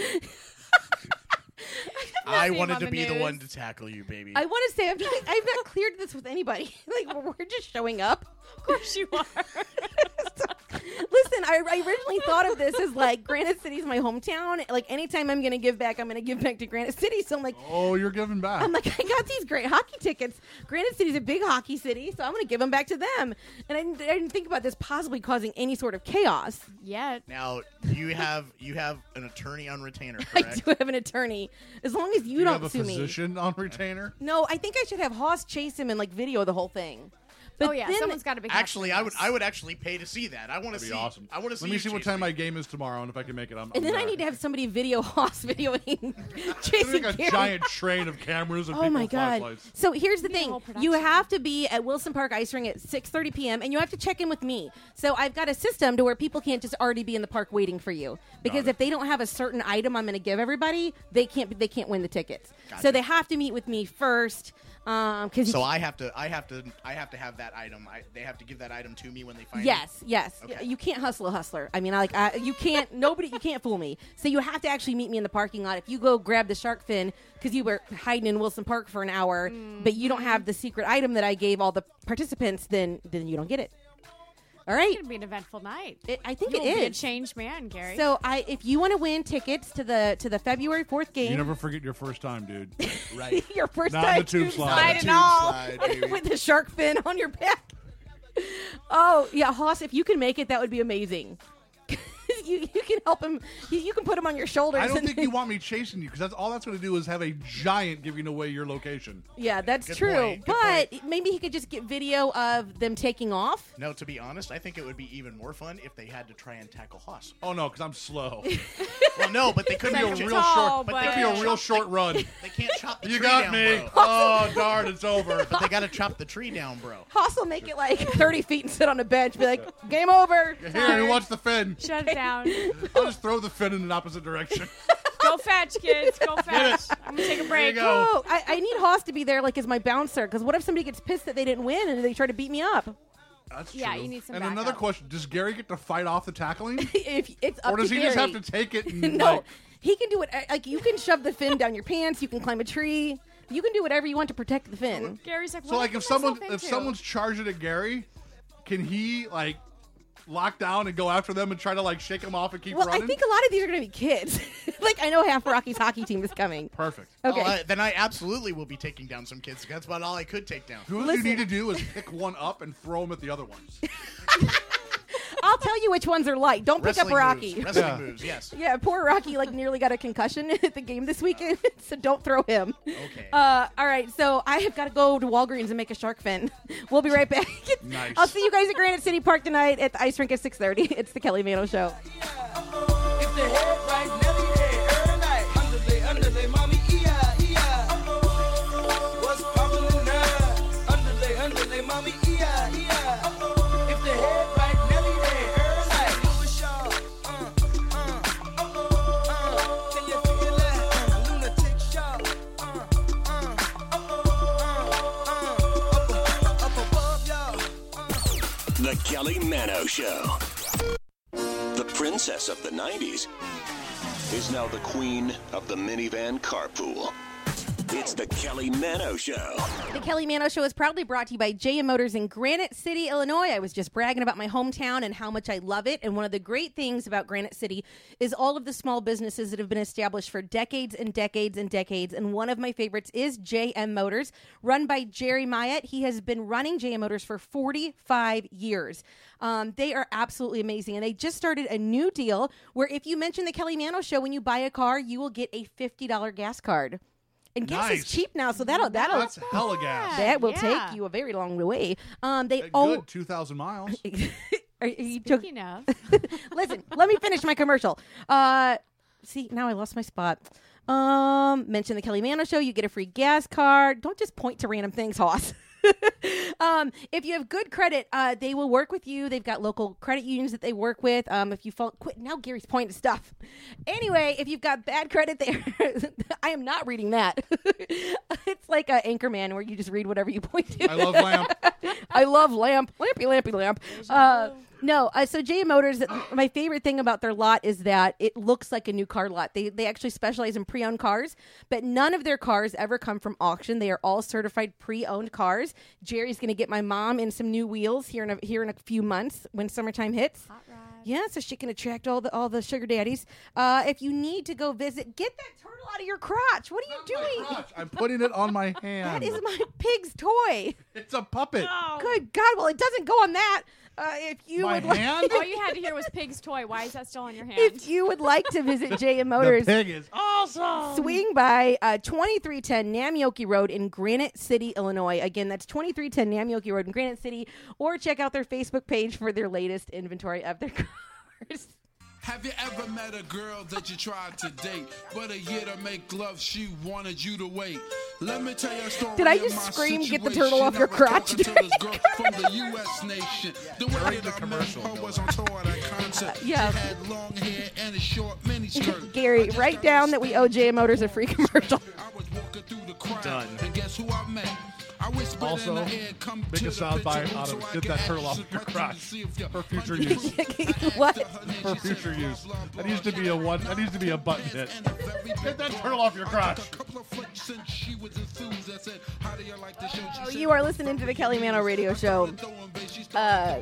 I see him wanted on to the be the news. one to tackle you, baby. I want to say I've not, I've not cleared this with anybody. Like we're just showing up. Of course you are. Listen, I, I originally thought of this as like Granite City's my hometown. Like anytime I'm going to give back, I'm going to give back to Granite City. So I'm like, Oh, you're giving back. I'm like, I got these great hockey tickets. Granite City's a big hockey city, so I'm going to give them back to them. And I didn't, I didn't think about this possibly causing any sort of chaos. Yet. Now you have you have an attorney on retainer, I correct? do have an attorney. As long as you, you don't have a sue me. physician on retainer. No, I think I should have Hoss chase him and like video the whole thing. But Oh, yeah. then- Someone's got to be Actually, I would capturing I would actually pay to see that. I want to That'd see. be awesome. I want to see. Let me you see what chase time me. my game is tomorrow, and if I can make it, I'm. And then I'm I need to there. have somebody video Hoss videoing chasing like a Gary. giant train of cameras and Oh people my with god! flashlights. So here's the Be a thing: whole you production. have to be at Wilson Park Ice Ring at six thirty p.m. and you have to check in with me. So I've got a system to where people can't just already be in the park waiting for you because it. if they don't have a certain item I'm going to give everybody, they can't they can't win the tickets. Gotcha. So they have to meet with me first. Um, because So I have to I have to I have to have that item. I, they have to give that item to me when they find it. Yes, yes. Okay. You can't hustle a hustler. I mean, I like I, you can't. Nobody, you can't fool me. So you have to actually meet me in the parking lot. If you go grab the shark fin because you were hiding in Wilson Park for an hour, but you don't have the secret item that I gave all the participants, then then you don't get it. All right. It's going to be an eventful night. It, I think You'll it be a is. changed man, Gary. So I, if you want to win tickets to the to the February fourth game, You never forget your first time, dude. Right. your first Not in time the tube tube slide. Slide Tube and all. slide, baby. with the shark fin on your back. Oh yeah, Hoss, if you can make it, that would be amazing. you you can help him. You, you can put him on your shoulders. I don't and- think you want me chasing you because that's all that's going to do is have a giant giving away your location. Yeah, that's Good true. point, good But maybe he could just get video of them taking off. No, to be honest, I think it would be even more fun if they had to try and tackle Hoss. Oh no, because I'm slow. Well, no, but they couldn't Be a Like real a tall, short. but- It'd be a real short run. They can't chop the You tree got down, me. bro. Oh darn, it's over. But they got to chop the tree down, bro. Hoss will make it like thirty feet and sit on a bench. Be like, game over. Here, who wants the fin? Shut it down. I'll just throw the fin in an opposite direction. Go fetch, kids. Go fetch. I'm going to take a break. you go. Oh, I, I need Hoss to be there like as my bouncer, because what if somebody gets pissed that they didn't win and they try to beat me up? That's Yeah, true. you need some And backup. another question: does Gary get to fight off the tackling, If it's up or does to he Gary. just have to take it? And, No, like, he can do it. Like you can shove the fin down your pants. You can climb a tree. You can do whatever you want to protect the fin. Gary's like, so what like did I if get someone myself if into? someone's charging at Gary, can he like lock down and go after them and try to like shake them off and keep Well, running? I think a lot of these are going to be kids. Like I know half Rocky's hockey team is coming. Perfect. Okay. Oh, I- then I absolutely will be taking down some kids. That's about all I could take down. Who Listen. you need to do is pick one up and throw them at the other ones. I'll tell you which ones are light. Don't pick Wrestling up Rocky. moves. Wrestling Yeah. moves, yes. Yeah, poor Rocky like nearly got a concussion at the game this weekend, so don't throw him. Okay. Uh, all right, so I have got to go to Walgreens and make a shark fin. We'll be right back. Nice. I'll see you guys at Granite City Park tonight at the ice rink at six thirty. It's the Kelly Mano Show. If the head right, Nelly head, every night. Underlay, underlay, mommy, yeah, yeah. What's poppin' now? Underlay, underlay, mommy, yeah, yeah. If the head right, Nelly head, every night. Louis Shaw, uh, uh, uh. Can you feel that? Lunatic Shaw, uh, uh, uh, uh. Up, up above, y'all. The Kelly Mano Show. The princess of the nineties is now the queen of the minivan carpool. It's the Kelly Mano Show. The Kelly Mano Show is proudly brought to you by J M Motors in Granite City, Illinois. I was just bragging about my hometown and how much I love it. And one of the great things about Granite City is all of the small businesses that have been established for decades and decades and decades. And one of my favorites is J M Motors, run by Jerry Myatt. He has been running J M Motors for forty-five years. Um, they are absolutely amazing. And they just started a new deal where if you mention the Kelly Mano Show when you buy a car, you will get a fifty dollars gas card. And gas Nice. is cheap now, so that'll that'll That's hella gas. that will Yeah. take you a very long way. Um, they Good, own. two thousand miles. Are you joking? Speaking of, Listen, let me finish my commercial. Uh, see, now I lost my spot. Um, mention the Kelly Mano Show. You get a free gas card. Don't just point to random things, Hoss. um, if you have good credit, uh, they will work with you. They've got local credit unions that they work with. Um, if you fall, quit now. Gary's pointing to stuff. Anyway, if you've got bad credit, there, I am not reading that. It's like a Anchorman where you just read whatever you point to. I love lamp. I love lamp, lampy, lampy, lamp. Uh, no, uh, so J M Motors. My favorite thing about their lot is that it looks like a new car lot. They they actually specialize in pre-owned cars, but none of their cars ever come from auction. They are all certified pre-owned cars. Jerry's going to get my mom in some new wheels here in a, here in a few months when summertime hits. hot rod. Yeah, so she can attract all the all the sugar daddies. Uh, if you need to go visit, get that turtle out of your crotch. What are you doing? Gosh, I'm putting it on my hand. That is my pig's toy. It's a puppet. Good God! Well, it doesn't go on that. Uh, if you My would like, hand? All you had to hear was Pig's toy. Why is that still on your hand? if you would like to visit J M The Motors, pig is awesome. swing by uh, twenty-three ten Namioki Road in Granite City, Illinois. Again, that's twenty-three ten Namioki Road in Granite City, or check out their Facebook page for their latest inventory of their cars. Have you ever met a girl that you tried to date, but a year to make love, she wanted you to wait? Let me tell you a story. Did I of just my scream, "Get the situation." turtle off I your was crotch"? talking to this girl from the U S nation. The way During that the I met commercial, her no was on tour at a concert. yeah. She had long hair and a short miniskirt. Gary, I just write got down that we owe J M Motors a free commercial. I was walking through the crowd, Done. and guess who I met? I whispered Also, in the air, come make to a the soundbite picture out so of I "Get can that ask turtle you off some your questions crotch" to see if you're for future honey use. fruit. I What? asked her her name, For she said future blah, use. blah, That blah. needs to be a one. That needs to be a button hit. And the very Get that big turtle off your crotch. A couple of flicks and she was enthused. I said, how do you like the show? She Oh, said, you are listening to the Kelly Mano Radio Show. Uh,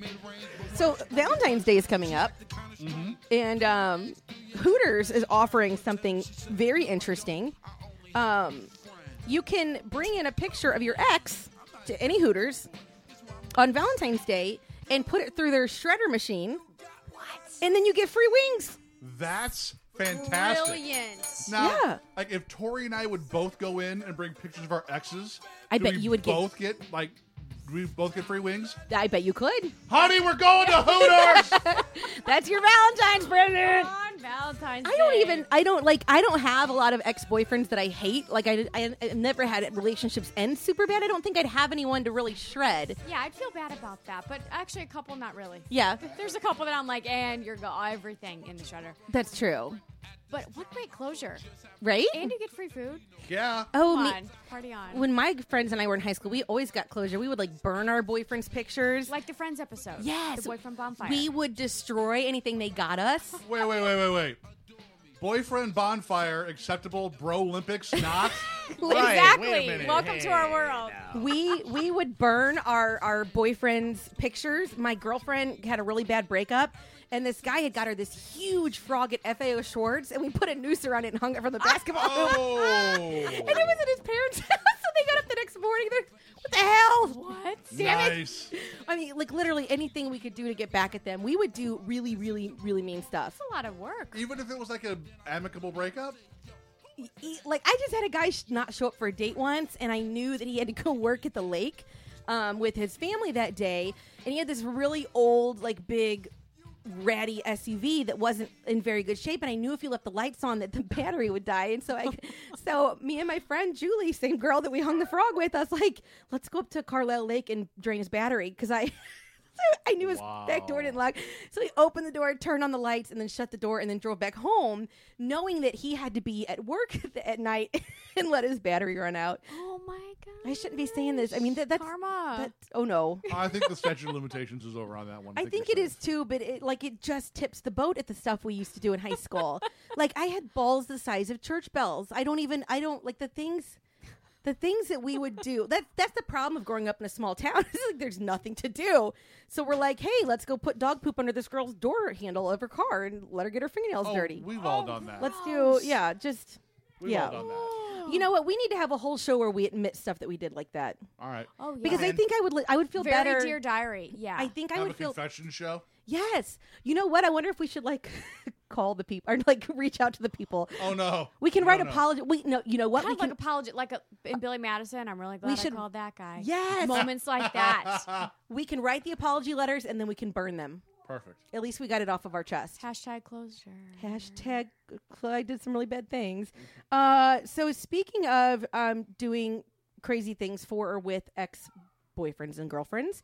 so Valentine's Day is coming up, Mm-hmm. and um, Hooters is offering something very interesting. Um, you can bring in a picture of your ex to any Hooters on Valentine's Day and put it through their shredder machine. What? And then you get free wings. That's fantastic. Brilliant. Now, Yeah. like if Tori and I would both go in and bring pictures of our exes, I do bet we you would get- both get like do we both get free wings. I bet you could. Honey, we're going to Hooters. That's your Valentine's present. Valentine's I don't Day. even. I don't like. I don't have a lot of ex-boyfriends that I hate. Like I, I, I've never had relationships end super bad. I don't think I'd have anyone to really shred. Yeah, I'd feel bad about that, but actually, a couple, not really. Yeah, There's a couple that I'm like, and you're go everything in the shredder. that's true. But what great closure, Right? and you get free food. Yeah. Oh, Come me. on, party on. When my friends and I were in high school, we always got closure. We would like burn our boyfriends' pictures. Like the Friends episode. Yes. The boyfriend bonfire. We would destroy anything they got us. Wait, wait, wait, wait, wait. Boyfriend bonfire acceptable? Bro Olympics not? Right, exactly. wait a minute. Welcome Hey, to our world. now. we we would burn our our boyfriends' pictures. My girlfriend had a really bad breakup, and this guy had got her this huge frog at F A O Schwartz, and we put a noose around it and hung it from the basketball hoop. Oh. And it was at his parents' house, so they got up the next morning. They're, what the hell? What? Damn it. Nice. I mean, like literally anything we could do to get back at them, we would do really, really, really mean stuff. That's a lot of work. Even if it was like a amicable breakup? E- e- Like I just had a guy sh- not show up for a date once, and I knew that he had to go work at the lake um, with his family that day, and he had this really old, like big, ratty S U V that wasn't in very good shape, and I knew if he left the lights on that the battery would die, and so I, so me and my friend Julie, same girl that we hung the frog with, I was like, let's go up to Carlisle Lake and drain his battery because I. I knew his Wow. back door didn't lock. So he opened the door, turned on the lights, and then shut the door and then drove back home, knowing that he had to be at work at night and let his battery run out. Oh my god. I shouldn't be saying this. I mean, that, that's Karma. That's, oh no. I think the statute of limitations is over on that one. I think it is too, but it like it just tips the boat at the stuff we used to do in high school. Like I had balls the size of church bells. I don't even I don't like the things the things that we would do. That that's the problem of growing up in a small town. It's like there's nothing to do. So we're like, hey, let's go put dog poop under this girl's door handle of her car and let her get her fingernails Oh, dirty. we've all done that. Let's do yeah, just We've yeah. all done that. You know what? We need to have a whole show where we admit stuff that we did like that. All right. Oh yeah. Because I think I would li- I would feel Very better. Dear Diary. Yeah. I think I Have would a feel confession show? Yes. You know what? I wonder if we should like call the people or like reach out to the people. Oh no. We can No, write no. apology. We no. You know what? Kind We of like can. apology, like a, in Billy Madison. I'm really glad should- I called that guy. Yes. Moments like that. We can write the apology letters and then we can burn them. Perfect. At least we got it off of our chest. Hashtag closure. Hashtag I did some really bad things. Uh, so speaking of um, doing crazy things for or with ex boyfriends and girlfriends,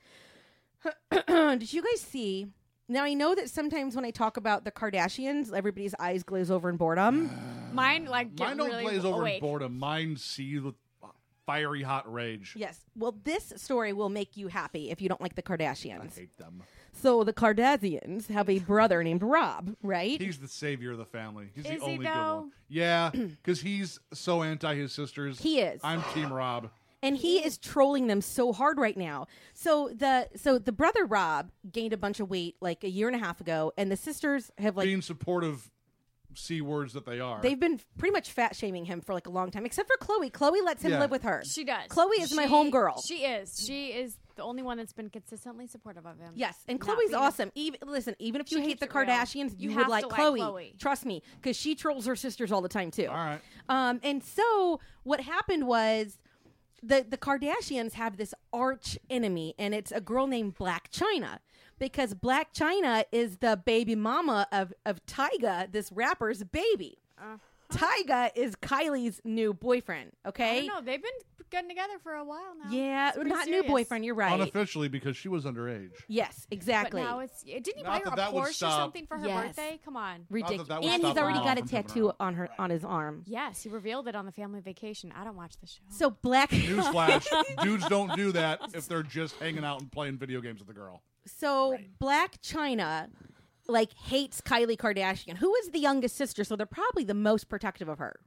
did you guys see? Now I know that sometimes when I talk about the Kardashians, everybody's eyes glaze over in boredom. Mine like get Mine don't really glaze over in awake. boredom. Mine seethe with fiery hot rage. Yes. Well, this story will make you happy if you don't like the I Kardashians. hate them. So the Kardashians have a brother named Rob, right? He's the savior of the family. He's Is the he, only good though? one. Yeah, because he's so anti his sisters. He is. I'm Team Rob. And he is trolling them so hard right now. So the so the brother Rob gained a bunch of weight like a year and a half ago, and the sisters have like Being supportive C words that they are. they've been pretty much fat shaming him for like a long time, except for Chloe. Chloe lets him Yeah. live with her. She does. Chloe is my She- homegirl. She is. She is the only one that's been consistently supportive of him. Yes, and Not Chloe's being- awesome. Even listen, even if you She hate the keeps it real. Kardashians, you, You would have like to like Chloe. Chloe. Trust me, because she trolls her sisters all the time too. All right. Um, and so what happened was the the Kardashians have this arch enemy, and it's a girl named Black China. Because Black China is the baby mama of, of Tyga, this rapper's baby. Uh-huh. Tyga is Kylie's new boyfriend, I okay? don't know. They've been getting together for a while now. Yeah, It's pretty not serious. new boyfriend, you're right. Unofficially because she was underage. Yes, exactly. But now it's. Didn't he Not buy her that a that would Porsche or stop- something for her Yes. birthday? Come on. Ridiculous. that would And stop he's already her got a mom from coming tattoo out. on her on his arm. Yes, he revealed it on the family vacation. I don't watch the show. So Black Newsflash: dudes don't do that if they're just hanging out and playing video games with a girl. So Black China like hates Kylie Kardashian, who is the youngest sister, so they're probably the most protective of her.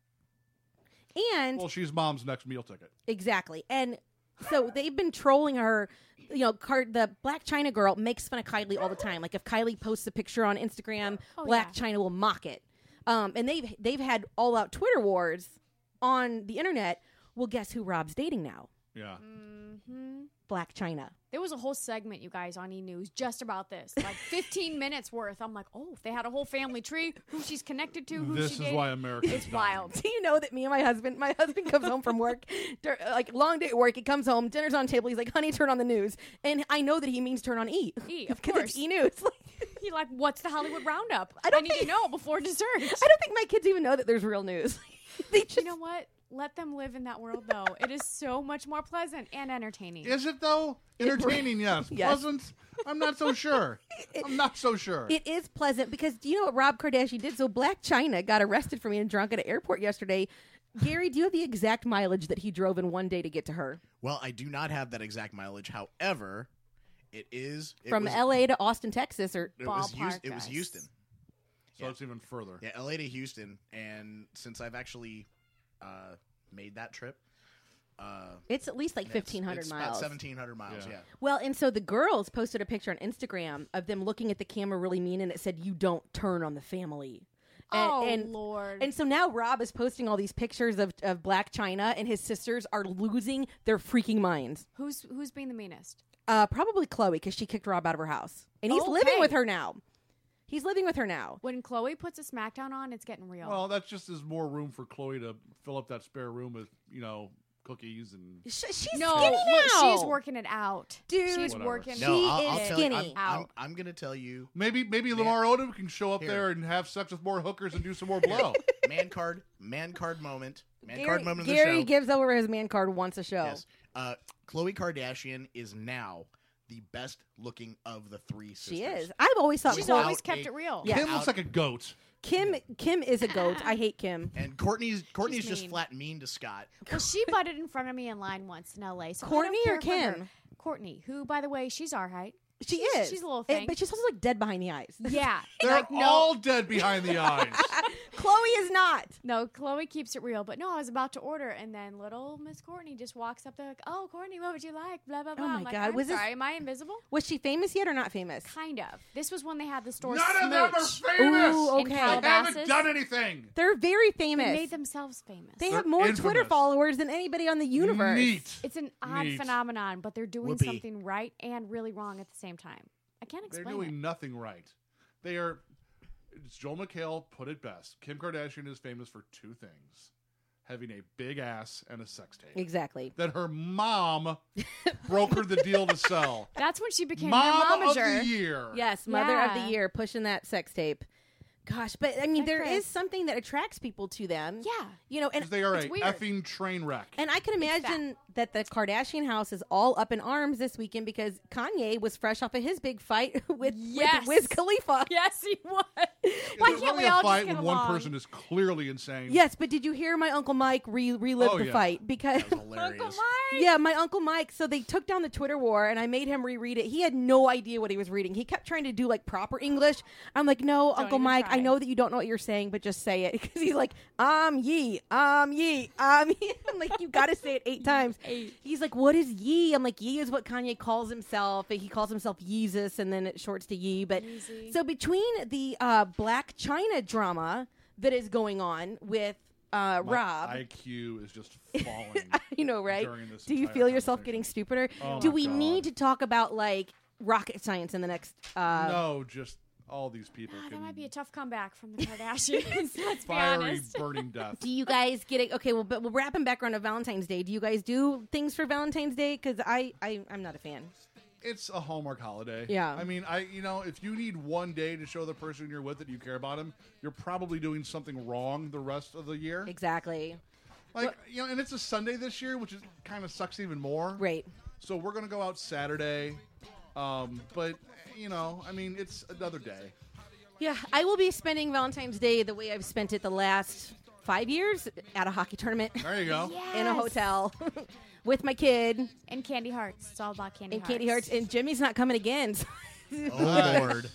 And Well, she's mom's next meal ticket. exactly. And so they've been trolling her. You know, Car- the Black China girl makes fun of Kylie all the time. Like if Kylie posts a picture on Instagram, Oh, Black yeah. China will mock it. Um, and they've they've had all out Twitter wars on the internet. Well, guess who Rob's dating now? Yeah. Mm-hmm. Black China. There was a whole segment, you guys, on E! News just about this. Like fifteen minutes worth. I'm like, oh, if they had a whole family tree, who she's connected to, who This she is dated. why America. It's wild. Do you know that me and my husband, my husband comes home from work, dur- like long day at work. He comes home, dinner's on the table. He's like, "Honey, turn on the news," and I know that he means turn on E. E, of because course. it's E News. You're like, what's the Hollywood Roundup? I don't need think- to know before dessert. I don't think my kids even know that there's real news. They just You know what? Let them live in that world, though. It is so much more pleasant and entertaining. Is it though? Entertaining, yes. Yes. Pleasant? I'm not so sure. I'm not so sure. It is pleasant because do you know what Rob Kardashian did? So Black China got arrested for being drunk at an airport yesterday. Gary, do you have the exact mileage that he drove in one day to get to her? Well, I do not have that exact mileage. However, it is it From was, L A to Austin, Texas, or It was, Ballpark Houston, it was us. Houston. so yeah. it's even further. Yeah, L A to Houston, and since I've actually uh, made that trip, uh, it's at least like it's- fifteen hundred it's miles. about seventeen hundred miles. Yeah. Yeah. Well, and so the girls posted a picture on Instagram of them looking at the camera really mean, and it said, "You don't turn on the family." And, oh, and, Lord. and so now Rob is posting all these pictures of, of Black China, and his sisters are losing their freaking minds. who's who's being the meanest? Uh, probably Chloe, because she kicked Rob out of her house, and he's Okay. living with her now. He's living with her now. When Chloe puts a SmackDown on, it's getting real. Well, that's just as more room for Chloe to fill up that spare room with, you know, cookies and. Sh- she's no, skinny look, now. she's working it out. Dude. She's Whatever. working No, She I'll, I'll is tell you, I'm, skinny. I'm, Out. I'm going to tell you, Maybe maybe Man- Lamar Odom can show up Here. there and have sex with more hookers and do some more blow. man card, man card moment, man Gary, card moment of the Gary show. gives over his man card once a show. Yes. Uh, Khloe Kardashian is now the best looking of the three sisters. She is. I've always thought She's Chloe- always Without kept a- it real. Yeah. Kim looks like a goat. Kim. Kim is a goat. I hate Kim. And Courtney's Courtney's She's just mean. flat mean to Scott. Well, she butted in front of me in line once in L A. So I Courtney don't or care for Kim? her. Courtney, who, by the way, she's our height. She She's- is. she's a little Eh, thing. but she's also like dead behind the eyes. Yeah. They're like, no, all dead behind the eyes. Chloe is not. no, Chloe keeps it real. But no, I was about to order, and then little Miss Courtney just walks up there like, "Oh, Courtney, what would you like?" Blah blah blah. Oh my I'm like, God, I'm was this- sorry, am I invisible? Was she famous yet or not famous? Kind of. This was when they had the store None of them are Smooch. famous. Ooh, In okay. They Calabasas. haven't done anything. They're very They famous. made themselves famous. They They're have more Twitter infamous. followers than anybody on the universe. Neat. It's an odd Neat. phenomenon, but they're doing Whoopee. something right and really wrong at the same time. I can't They're explain doing it. nothing right. They are. It's Joel McHale put it best. Kim Kardashian is famous for two things: having a big ass and a sex tape. Exactly. That her mom brokered the deal to sell. That's when she became Mom their of momager. the year. Yes, mother of the Yeah. year, pushing that sex tape. Gosh, but I mean, Hi, there is Chris. something that attracts people to them. Yeah. You know, and 'Cause they are It's a weird. effing train wreck. And I can imagine that the Kardashian house is all up in arms this weekend because Kanye was fresh off of his big fight with, Yes. with Wiz Khalifa. Yes, he was. If Why there's can't only we a all fight just get when one along? person is clearly insane. Yes, but did you hear my Uncle Mike re- relive Oh, the yeah. fight? Because That was hilarious. Uncle Mike. yeah, my Uncle Mike. So they took down the Twitter war, and I made him reread it. He had no idea what he was reading. He kept trying to do like proper English. I'm like, no, Don't Uncle even Mike, I try. know that you don't know what you're saying, but just say it because he's like, um, ye, um, ye, um. Ye. I'm like, you got to say it eight times. Eight. He's like, what is ye? I'm like, ye is what Kanye calls himself. He calls himself Yeezus, and then it shorts to ye. But Yeezy. so between the uh, Black China drama that is going on with uh, My Rob. I Q is just falling. You know, right? during this Do you entire feel yourself conversation. getting stupider? Oh Do my we God. need to talk about like rocket science in the next? Uh, no, just all these people Ah, can that might be a tough comeback from the Kardashians. Let's be fiery, honest. burning death. Do you guys get it? Okay, well, but we'll wrap them back around to Valentine's Day. Do you guys do things for Valentine's Day? Because I, I, I'm not a fan. It's a Hallmark holiday. Yeah. I mean, I you know, if you need one day to show the person you're with that you care about him, you're probably doing something wrong the rest of the year. Exactly. Like, you know, and it's a Sunday this year, which is kind of sucks even more. Right. So we're gonna go out Saturday, um, but you know, I mean, it's another day. Yeah, I will be spending Valentine's Day the way I've spent it the last five years at a hockey tournament There you go. in a Yes. hotel with my kid And candy hearts. It's all about candy and hearts. Katie Hearts. And Jimmy's not coming again. Oh Lord.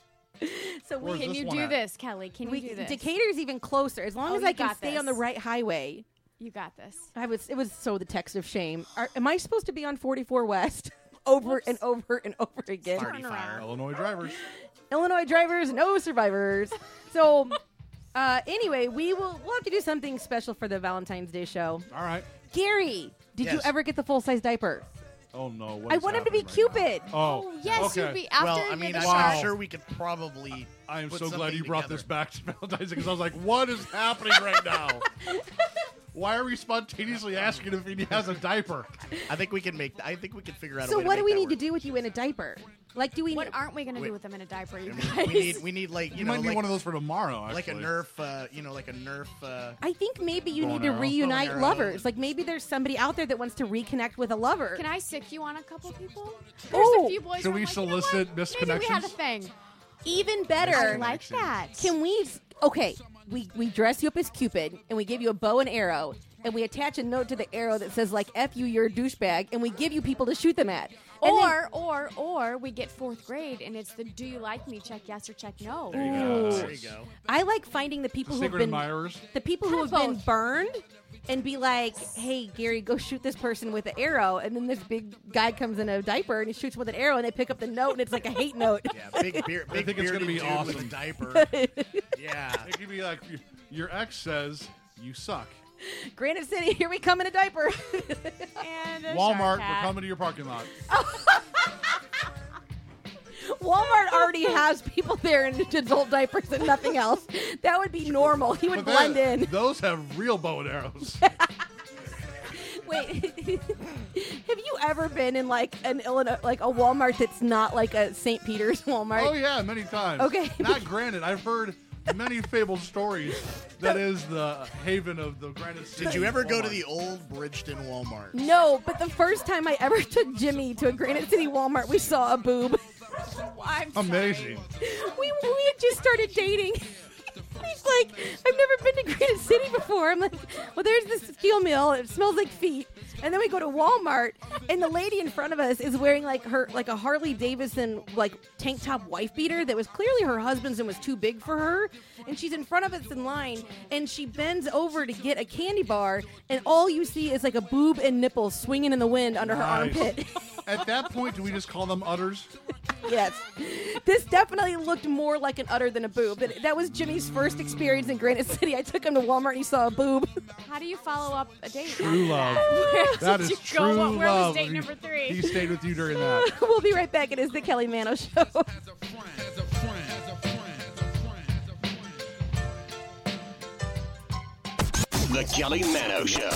So we Where's Can this you one do at? this, Kelly? Can We, you do this? Decatur's even closer. As long Oh, as you I can got stay this. on the right highway. You got this. I was. It was so the text of shame. Are, am I supposed to be on forty-four West over Whoops. and over and over again? Party Turn fire. around. Illinois drivers. Illinois drivers, no survivors. So, uh, anyway, we will. We'll have to do something special for the Valentine's Day show. All right. Gary, did you Yes. ever get the full size diaper? Oh no. What I is want him to be happening right Cupid. now? Oh. Oh, yes, okay. you'd be after Well, I you're mean, the I'm Wow. shark. sure we could probably. I am put so glad something you brought together. this back to Valentine's Day because I was like, what is happening right now? Why are we spontaneously asking if he has a diaper? I think we can make. I think we can figure out. a So, way to what do make we that need to work. do with you in a diaper? Like, do we? What aren't we going to Wait. do with them in a diaper, you We guys? need, we need like you, You know, might need like, one of those for tomorrow. like a actually. Nerf, uh, you know, like a Nerf. Uh, I think maybe you Bow need and to arrow. reunite Bow and lovers. arrow. Like maybe there's somebody out there that wants to reconnect with a lover. Can I sick you on a couple people? There's Oh. a few boys. Should where we I'm like, you know solicit what? Maybe we had a misconnections? thing. Even I better. like that. Can we? Okay, we we dress you up as Cupid, and we give you a bow and arrow, and we attach a note to the arrow that says like "F you, you're a douchebag," and we give you people to shoot them at. And then- Or, or, or we get fourth grade and it's the "Do you like me?" check yes or check no. There you go. there you go. I like finding the people who have Secret been admirers. the people who Kind have of been both. burned, and be like, "Hey, Gary, go shoot this person with the arrow." And then this big guy comes in a diaper and he shoots with an arrow, and they pick up the note, and it's like a hate note. Yeah, big beer, I big think it's gonna bearded be dude awesome. with a diaper. Yeah. It could be like your ex says you suck. Granite City, here we come in a diaper. And a Walmart, shark we're hat. coming to your parking lot. Walmart already has people there in adult diapers and nothing else. That would be normal. He would But blend then, in. Those have real bow and arrows. Wait, have you ever been in like an Illinois, like a Walmart that's not like a Saint Peter's Walmart? Oh yeah, many times. Okay. Not granted, I've heard many fabled stories. That is the haven of the Granite City. Did you ever go to Walmart. the old Bridgeton Walmart? No, but the first time I ever took Jimmy to a Granite City Walmart, we saw a boob. I'm Amazing. We we had just started dating. He's like, I've never been to Granite City before. I'm like, well, there's this steel mill. It smells like feet. And then we go to Walmart, and the lady in front of us is wearing like her like a Harley Davidson like tank top wife beater that was clearly her husband's and was too big for her. And she's in front of us in line, and she bends over to get a candy bar, and all you see is like a boob and nipple swinging in the wind under her Nice. armpit. At that point, do we just call them udders? Yes. This definitely looked more like an udder than a boob. That, that was Jimmy's first experience in Granite City. I took him to Walmart and he saw a boob. How do you follow up a date? True love. Where That did is you true go? What- Where love. was date He- number three? He stayed with you during that. We'll be right back. It is the Kelly Mano Show. The Kelly Mano Show.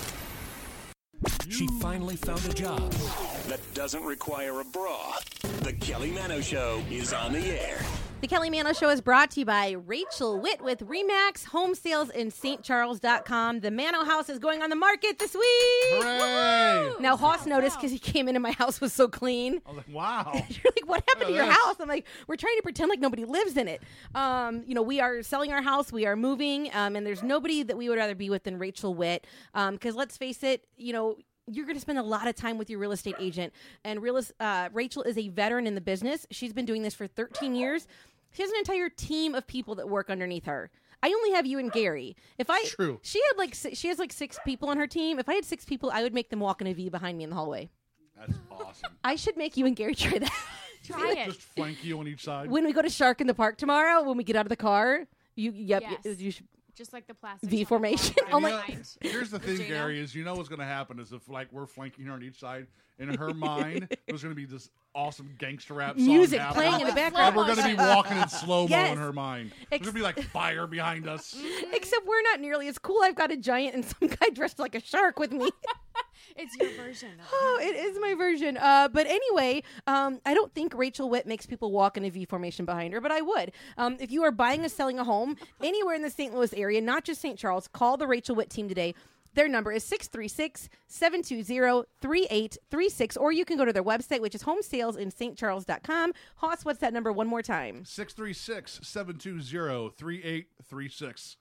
She finally found a job. That doesn't require a bra. The Kelly Mano Show is on the air. The Kelly Mano Show is brought to you by Rachel Witt with Remax Home Sales in St Charles dot com. The Mano House is going on the market this week. Hooray! Now, Hoss noticed because he came in and my house was so clean. I was like, wow. You're like, what happened to your Look at this. house? I'm like, we're trying to pretend like nobody lives in it. Um, you know, we are selling our house, we are moving, um, and there's nobody that we would rather be with than Rachel Witt. Because let's face it, you know, you're going to spend a lot of time with your real estate agent. And real, uh, Rachel is a veteran in the business. She's been doing this for thirteen years. She has an entire team of people that work underneath her. I only have you and Gary. If I True. She had like si- she has like six people on her team. If I had six people, I would make them walk in a V behind me in the hallway. That's awesome. I should make you and Gary try that. Try it. Just flank you on each side. When we go to Shark in the Park tomorrow, when we get out of the car, you yep, Yes. y- you should. Just like the plastic. V on the formation. wall. Oh And my- you know, Behind here's the thing, Regina. Gary, is you know what's going to happen is if like we're flanking her on each side, in her mind there's going to be this awesome gangster rap song Music happening. playing in the Slow background. And we're going to be walking in slow mo Yes. in her mind. Ex- There's going to be like fire behind us. Except we're not nearly as cool. I've got a giant and some guy dressed like a shark with me. It's your version. Of Oh, it is my version. Uh, but anyway, um, I don't think Rachel Witt makes people walk in a V formation behind her, but I would. Um, if you are buying or selling a home anywhere in the Saint Louis area, not just Saint Charles, call the Rachel Witt team today. Their number is six three six, seven two zero, three eight three six, or you can go to their website, which is home sales in St Charles dot com. Hoss, what's that number one more time? six three six, seven two zero, three eight three six.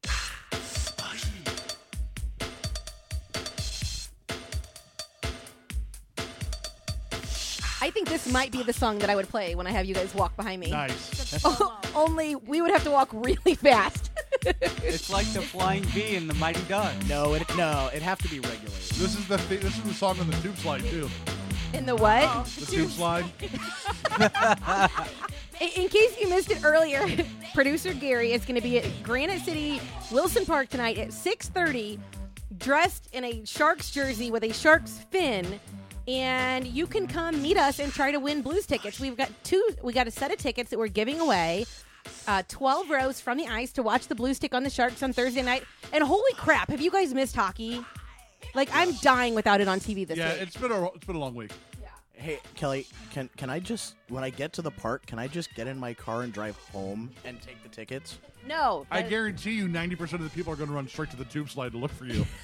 I think this might be the song that I would play when I have you guys walk behind me. Nice. Oh, only we would have to walk really fast. It's like the flying V in the Mighty Ducks. No, it no, it'd have to be regulated. This is the th- this is the song on the tube slide too. In the what? The tube slide. In, in case you missed it earlier, producer Gary is going to be at Granite City, Wilson Park tonight at six thirty, dressed in a Sharks jersey with a Sharks fin. And you can come meet us and try to win Blues tickets. We've got two. We got a set of tickets that we're giving away. Uh, twelve rows from the ice to watch the Blues take on the Sharks on Thursday night. And holy crap, have you guys missed hockey? Like, I'm dying without it on T V this Yeah, week. it's been a it's been a long week. Hey, Kelly, can can I just, when I get to the park, can I just get in my car and drive home and take the tickets? No. I that- guarantee you ninety percent of the people are going to run straight to the tube slide to look for you.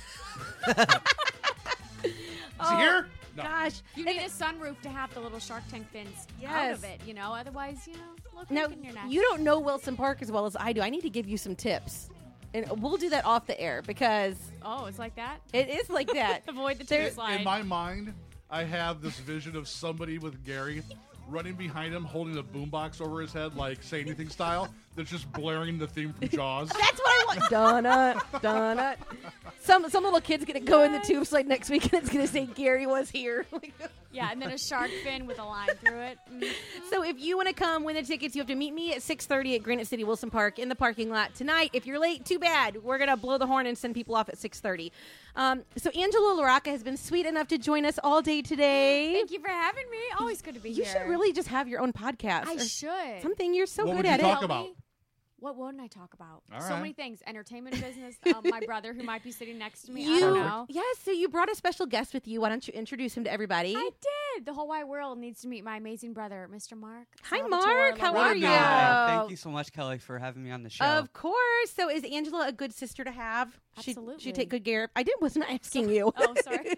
Is Oh, he here? No. Gosh. You need a sunroof to have the little Shark Tank fins out Yes. of it, you know? Otherwise, you know, look Now, in your neck. you don't know Wilson Park as well as I do. I need to give you some tips. And we'll do that off the air because Oh, it's like that? it is like that. Avoid the There- tube slide. In my mind, I have this vision of somebody with Gary running behind him, holding a boombox over his head, like Say Anything style, that's just blaring the theme from Jaws. That's what I want. Donut, donut. Some some little kid's gonna go in the tube slide next week and it's gonna say Gary was here. Yeah, and then a shark fin with a line through it. Mm. So if you want to come win the tickets, you have to meet me at six thirty at Granite City Wilson Park in the parking lot tonight. If you're late, too bad. We're gonna blow the horn and send people off at six thirty. Um, so Angela LaRocca has been sweet enough to join us all day today. Thank you for having me. Always good to be You here. should really just have your own podcast. I or should. Something you're so What good would you at talk it. about? What wouldn't I talk about? All so right. many things. Entertainment business. Um, my brother, who might be sitting next to me. I You, don't know. yes. So you brought a special guest with you. Why don't you introduce him to everybody? I did. The whole wide world needs to meet my amazing brother, Mister Mark. Hi, Salvatore Mark. How LaRocca. are you? Hi, Thank you so much, Kelly, for having me on the show. Of course. So is Angela a good sister to have? She, Absolutely. she take good care of. I did wasn't asking you. Oh, sorry.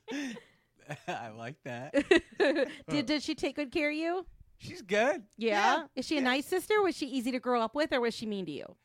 I like that. did did she take good care of you? She's good. Yeah. Is she a nice sister? Was she easy to grow up with, or was she mean to you?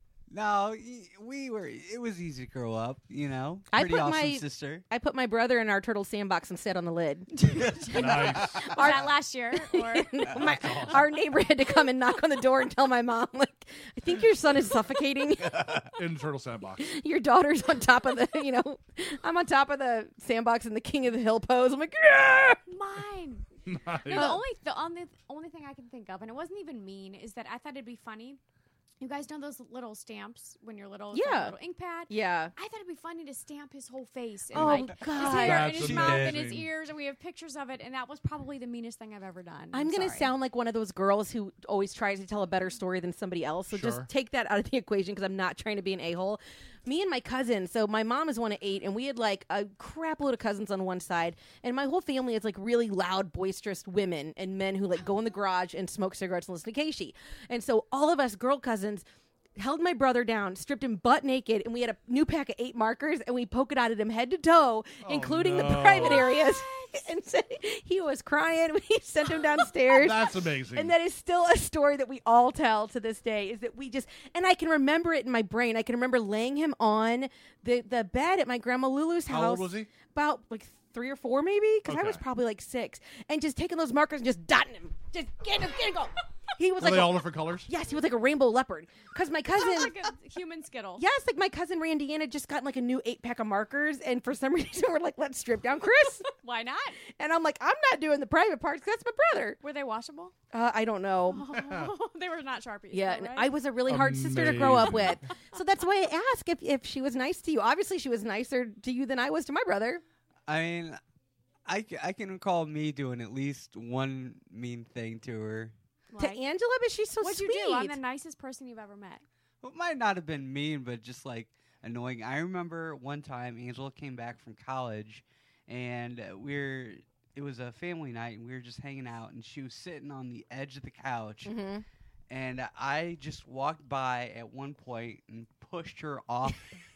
No, y- we were. It was easy to grow up. You know, I pretty put awesome my- sister. I put my brother in our turtle sandbox and sat on the lid. Nice. Was that last year? Or My, our neighbor had to come and knock on the door and tell my mom, like, I think your son is suffocating. In Turtle Sandbox. Your daughter's on top of the, you know, I'm on top of the sandbox in the King of the Hill pose. I'm like, yeah! mine. Nice. No, the only the only only thing I can think of, and it wasn't even mean, is that I thought it'd be funny. You guys know those little stamps when you're little? It's like Yeah. a little ink pad. Yeah. I thought it'd be funny to stamp his whole face and Oh, like God. his hair and That's his mouth and his amazing. ears, and we have pictures of it. And that was probably the meanest thing I've ever done. I'm going to sorry. sound like one of those girls who always tries to tell a better story than somebody else. So Sure. just take that out of the equation because I'm not trying to be an a-hole. Me and my cousin, so my mom is one of eight, and we had like a crap load of cousins on one side, and my whole family is like really loud, boisterous women and men who like go in the garage and smoke cigarettes and listen to Casey. And so all of us girl cousins held my brother down, stripped him butt naked, and we had a new pack of eight markers, and we polka dotted him head to toe, including the no. private areas. And so he was crying. We sent him downstairs. That's amazing. And that is still a story that we all tell to this day, is that we just, and I can remember it in my brain. I can remember laying him on the, the bed at my grandma Lulu's house. How old was he? About like three or four maybe, because I was Okay. probably like six. And just taking those markers and just dotting him. Just get him, get him, go. He was Were like they a- all different colors? Yes, he was like a rainbow leopard. Because my cousin... Sounds like a human skittle. Yes, like my cousin Randy Ann had just gotten like a new eight pack of markers, and for some reason we're like, let's strip down Chris. Why not? And I'm like, I'm not doing the private parts 'cause that's my brother. Were they washable? Uh, I don't know. Oh, they were not Sharpies. Yeah, though, and right? I was a really hard sister to grow up with. So that's why I ask if, if she was nice to you. Obviously, she was nicer to you than I was to my brother. I mean, I, c- I can recall me doing at least one mean thing to her. To Like, Angela, but she's so what'd sweet. you do? I'm the nicest person you've ever met. Well, it might not have been mean, but just like annoying. I remember one time Angela came back from college, and we're it was a family night, and we were just hanging out, and she was sitting on the edge of the couch, Mhm. and I just walked by at one point and pushed her off.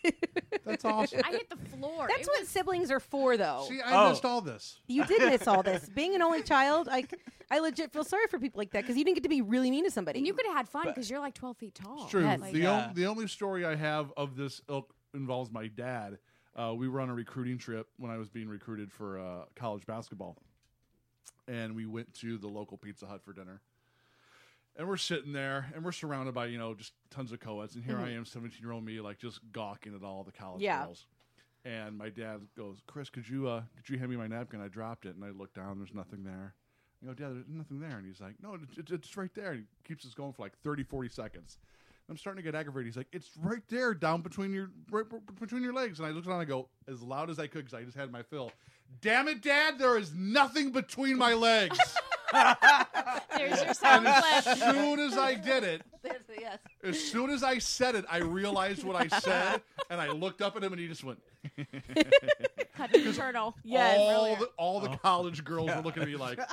That's awesome. I hit the floor. That's It what was- siblings are for, though. See, I Oh. missed all this. You did miss all this. Being an only child, I, I legit feel sorry for people like that because you didn't get to be really mean to somebody. And you could have had fun because you're like twelve feet tall. It's true. Yes. The, Yeah. on- the only story I have of this ilk involves my dad. Uh, we were on a recruiting trip when I was being recruited for uh, college basketball. And we went to the local Pizza Hut for dinner. And we're sitting there, and we're surrounded by, you know, just tons of co-eds. And here I am, seventeen-year-old me, like, just gawking at all the college Yeah. girls. And my dad goes, Chris, could you uh, could you hand me my napkin? I dropped it, and I looked down. There's nothing there. I go, Dad, there's nothing there. And he's like, no, it, it, it's right there. And he keeps us going for like thirty, forty seconds. I'm starting to get aggravated. He's like, it's right there, down between your right, b- between your legs. And I looked down and I go, as loud as I could, because I just had my fill. Damn it, Dad, there is nothing between my legs. There's your sound And clip. as soon as I did it, There's the yes. as soon as I said it, I realized what I said, and I looked up at him, and he just went, Cut the turtle. Yes. all Earlier. the all the college girls were looking at me like,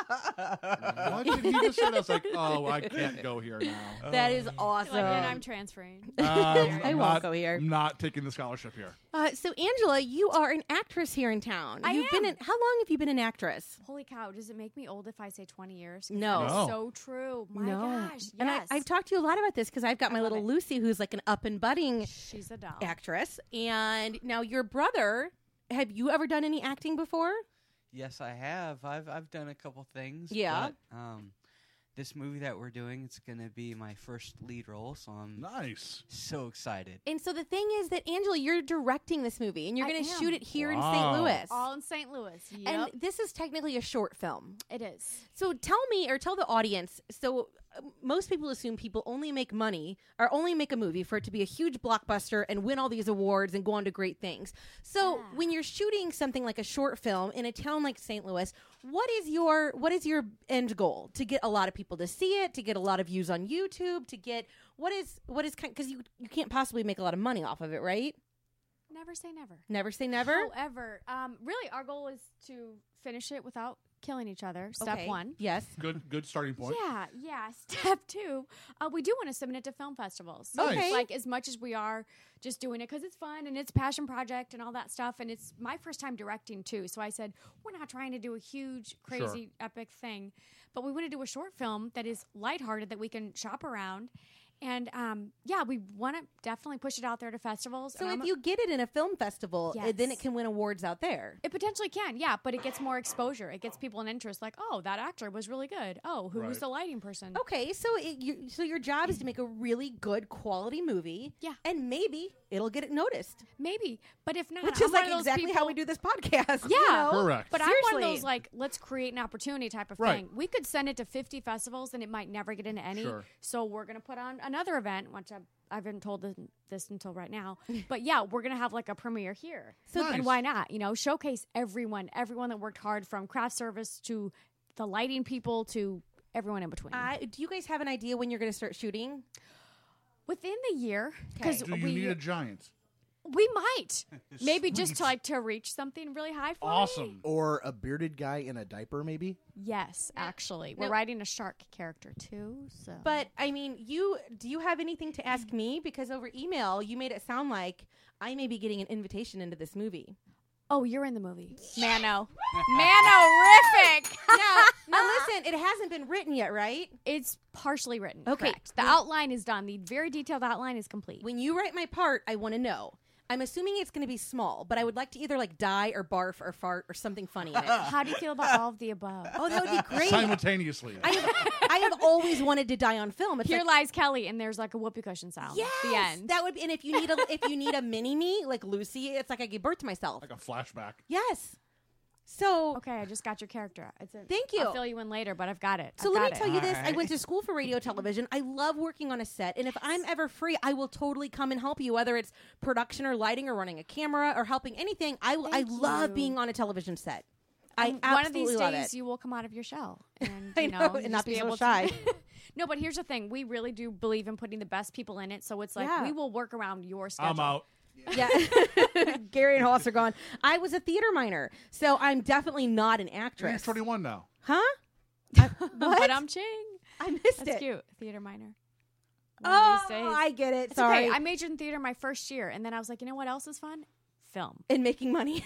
"What did he just say?" I was like, "Oh, I can't go here now." That is awesome. Like, and I'm transferring. Um, I I'm won't not, go here. I'm not taking the scholarship here. Uh, so, Angela, you are an actress here in town. I You've am. been in, how long have you been an actress? Holy cow! Does it make me old if I say twenty years? No. That's No. so true. My no. gosh. Yes. And I, I've talked to you a lot about this because I've got I my love little it. Lucy, who's like an up and budding She's a doll. actress. And now your brother, have you ever done any acting before? Yes, I have. I've I've done a couple things. Yeah. But, um, this movie that we're doing, it's gonna be my first lead role, so I'm Nice. so excited. And so the thing is that, Angela, you're directing this movie and you're I going to am. shoot it here in Wow. Saint Louis. All in Saint Louis. Yep. And this is technically a short film. it is. So tell me, or tell the audience. So uh, most people assume people only make money or only make a movie for it to be a huge blockbuster and win all these awards and go on to great things. So Yeah. when you're shooting something like a short film in a town like Saint Louis, what is your what is your end goal? To get a lot of people to see it, to get a lot of views on YouTube, to get what is what is because you you can't possibly make a lot of money off of it, right? Never say never. Never say never. However, um, really, our goal is to finish it without killing each other. Step Okay. one. Yes. Good good starting point. Yeah, yeah. Step two, uh, we do want to submit it to film festivals. So Nice. it's like as much as we are just doing it because it's fun and it's a passion project and all that stuff. And it's my first time directing too. So I said, we're not trying to do a huge, crazy, epic thing, but we want to do a short film that is lighthearted that we can shop around. And um, yeah, we want to definitely push it out there to festivals. So and if I'm- you get it in a film festival, uh, then it Yes. can win awards out there. It potentially can, yeah, but it gets more exposure. It gets people an interest, like, oh, that actor was really good. Oh, who was Right. the lighting person? Okay, so it, you, so your job is to make a really good quality movie. Yeah. And maybe it'll get it noticed. Maybe, but if not, Which I'm is like one of those exactly how people- we do this podcast. Yeah, you know? Correct. But I'm one of Seriously. those like, let's create an opportunity type of Right. thing. We could send it to fifty festivals and it might never get into any. Sure. So we're gonna put on another event, which I've, I haven't told this, this until right now. But yeah, we're gonna have like a premiere here. So- Nice. and why not? You know, showcase everyone, everyone that worked hard, from craft service to the lighting people to everyone in between. Uh, do you guys have an idea when you're going to start shooting? Within the year, because Do you we need a giant? we might maybe just to like to reach something really high for me. Awesome. Or a bearded guy in a diaper, maybe? Yes, actually, we're No. writing a shark character too. So, But I mean, you do you have anything to ask me? Because over email, you made it sound like I may be getting an invitation into this movie. oh, you're in the movie, Mano, Manorific. now, now listen, it hasn't been written yet, right? It's partially written. Okay. Correct. The outline is done. The very detailed outline is complete. When you write my part, I want to know. I'm assuming it's going to be small, but I would like to either like die or barf or fart or something funny in it. How do you feel about all of the above? Oh, that would be great. Simultaneously. I have, I have always wanted to die on film. It's Here like, lies Kelly, and there's like a whoopee cushion sound. yes, The end. that would be. And if you need a if you need a mini me like Lucy, it's like I gave birth to myself. Like a flashback. Yes. So okay, I just got your character. It's a, Thank you. I'll fill you in later, but I've got it. So I've let me got tell it. you this. I Alright. went to school for radio television. I love working on a set. And if I'm ever free, I will totally come and help you, whether it's production or lighting or running a camera or helping anything. I, I Thank love you. being on a television set. I And absolutely one of these love days it. you will come out of your shell and I you know, know, and just not be so able shy. To no, but here's the thing: we really do believe in putting the best people in it. So it's like Yeah. we will work around your schedule. I'm out. Yeah. Gary and Hoss are gone. I was a theater minor, so I'm definitely not an You're actress. twenty-one now. Huh? I, what? But I'm ching. I missed That's it. cute. Theater minor. One Oh, of these days. I get it. It's Sorry. okay. I majored in theater my first year, and then I was like, you know what else is fun? Film. and making money.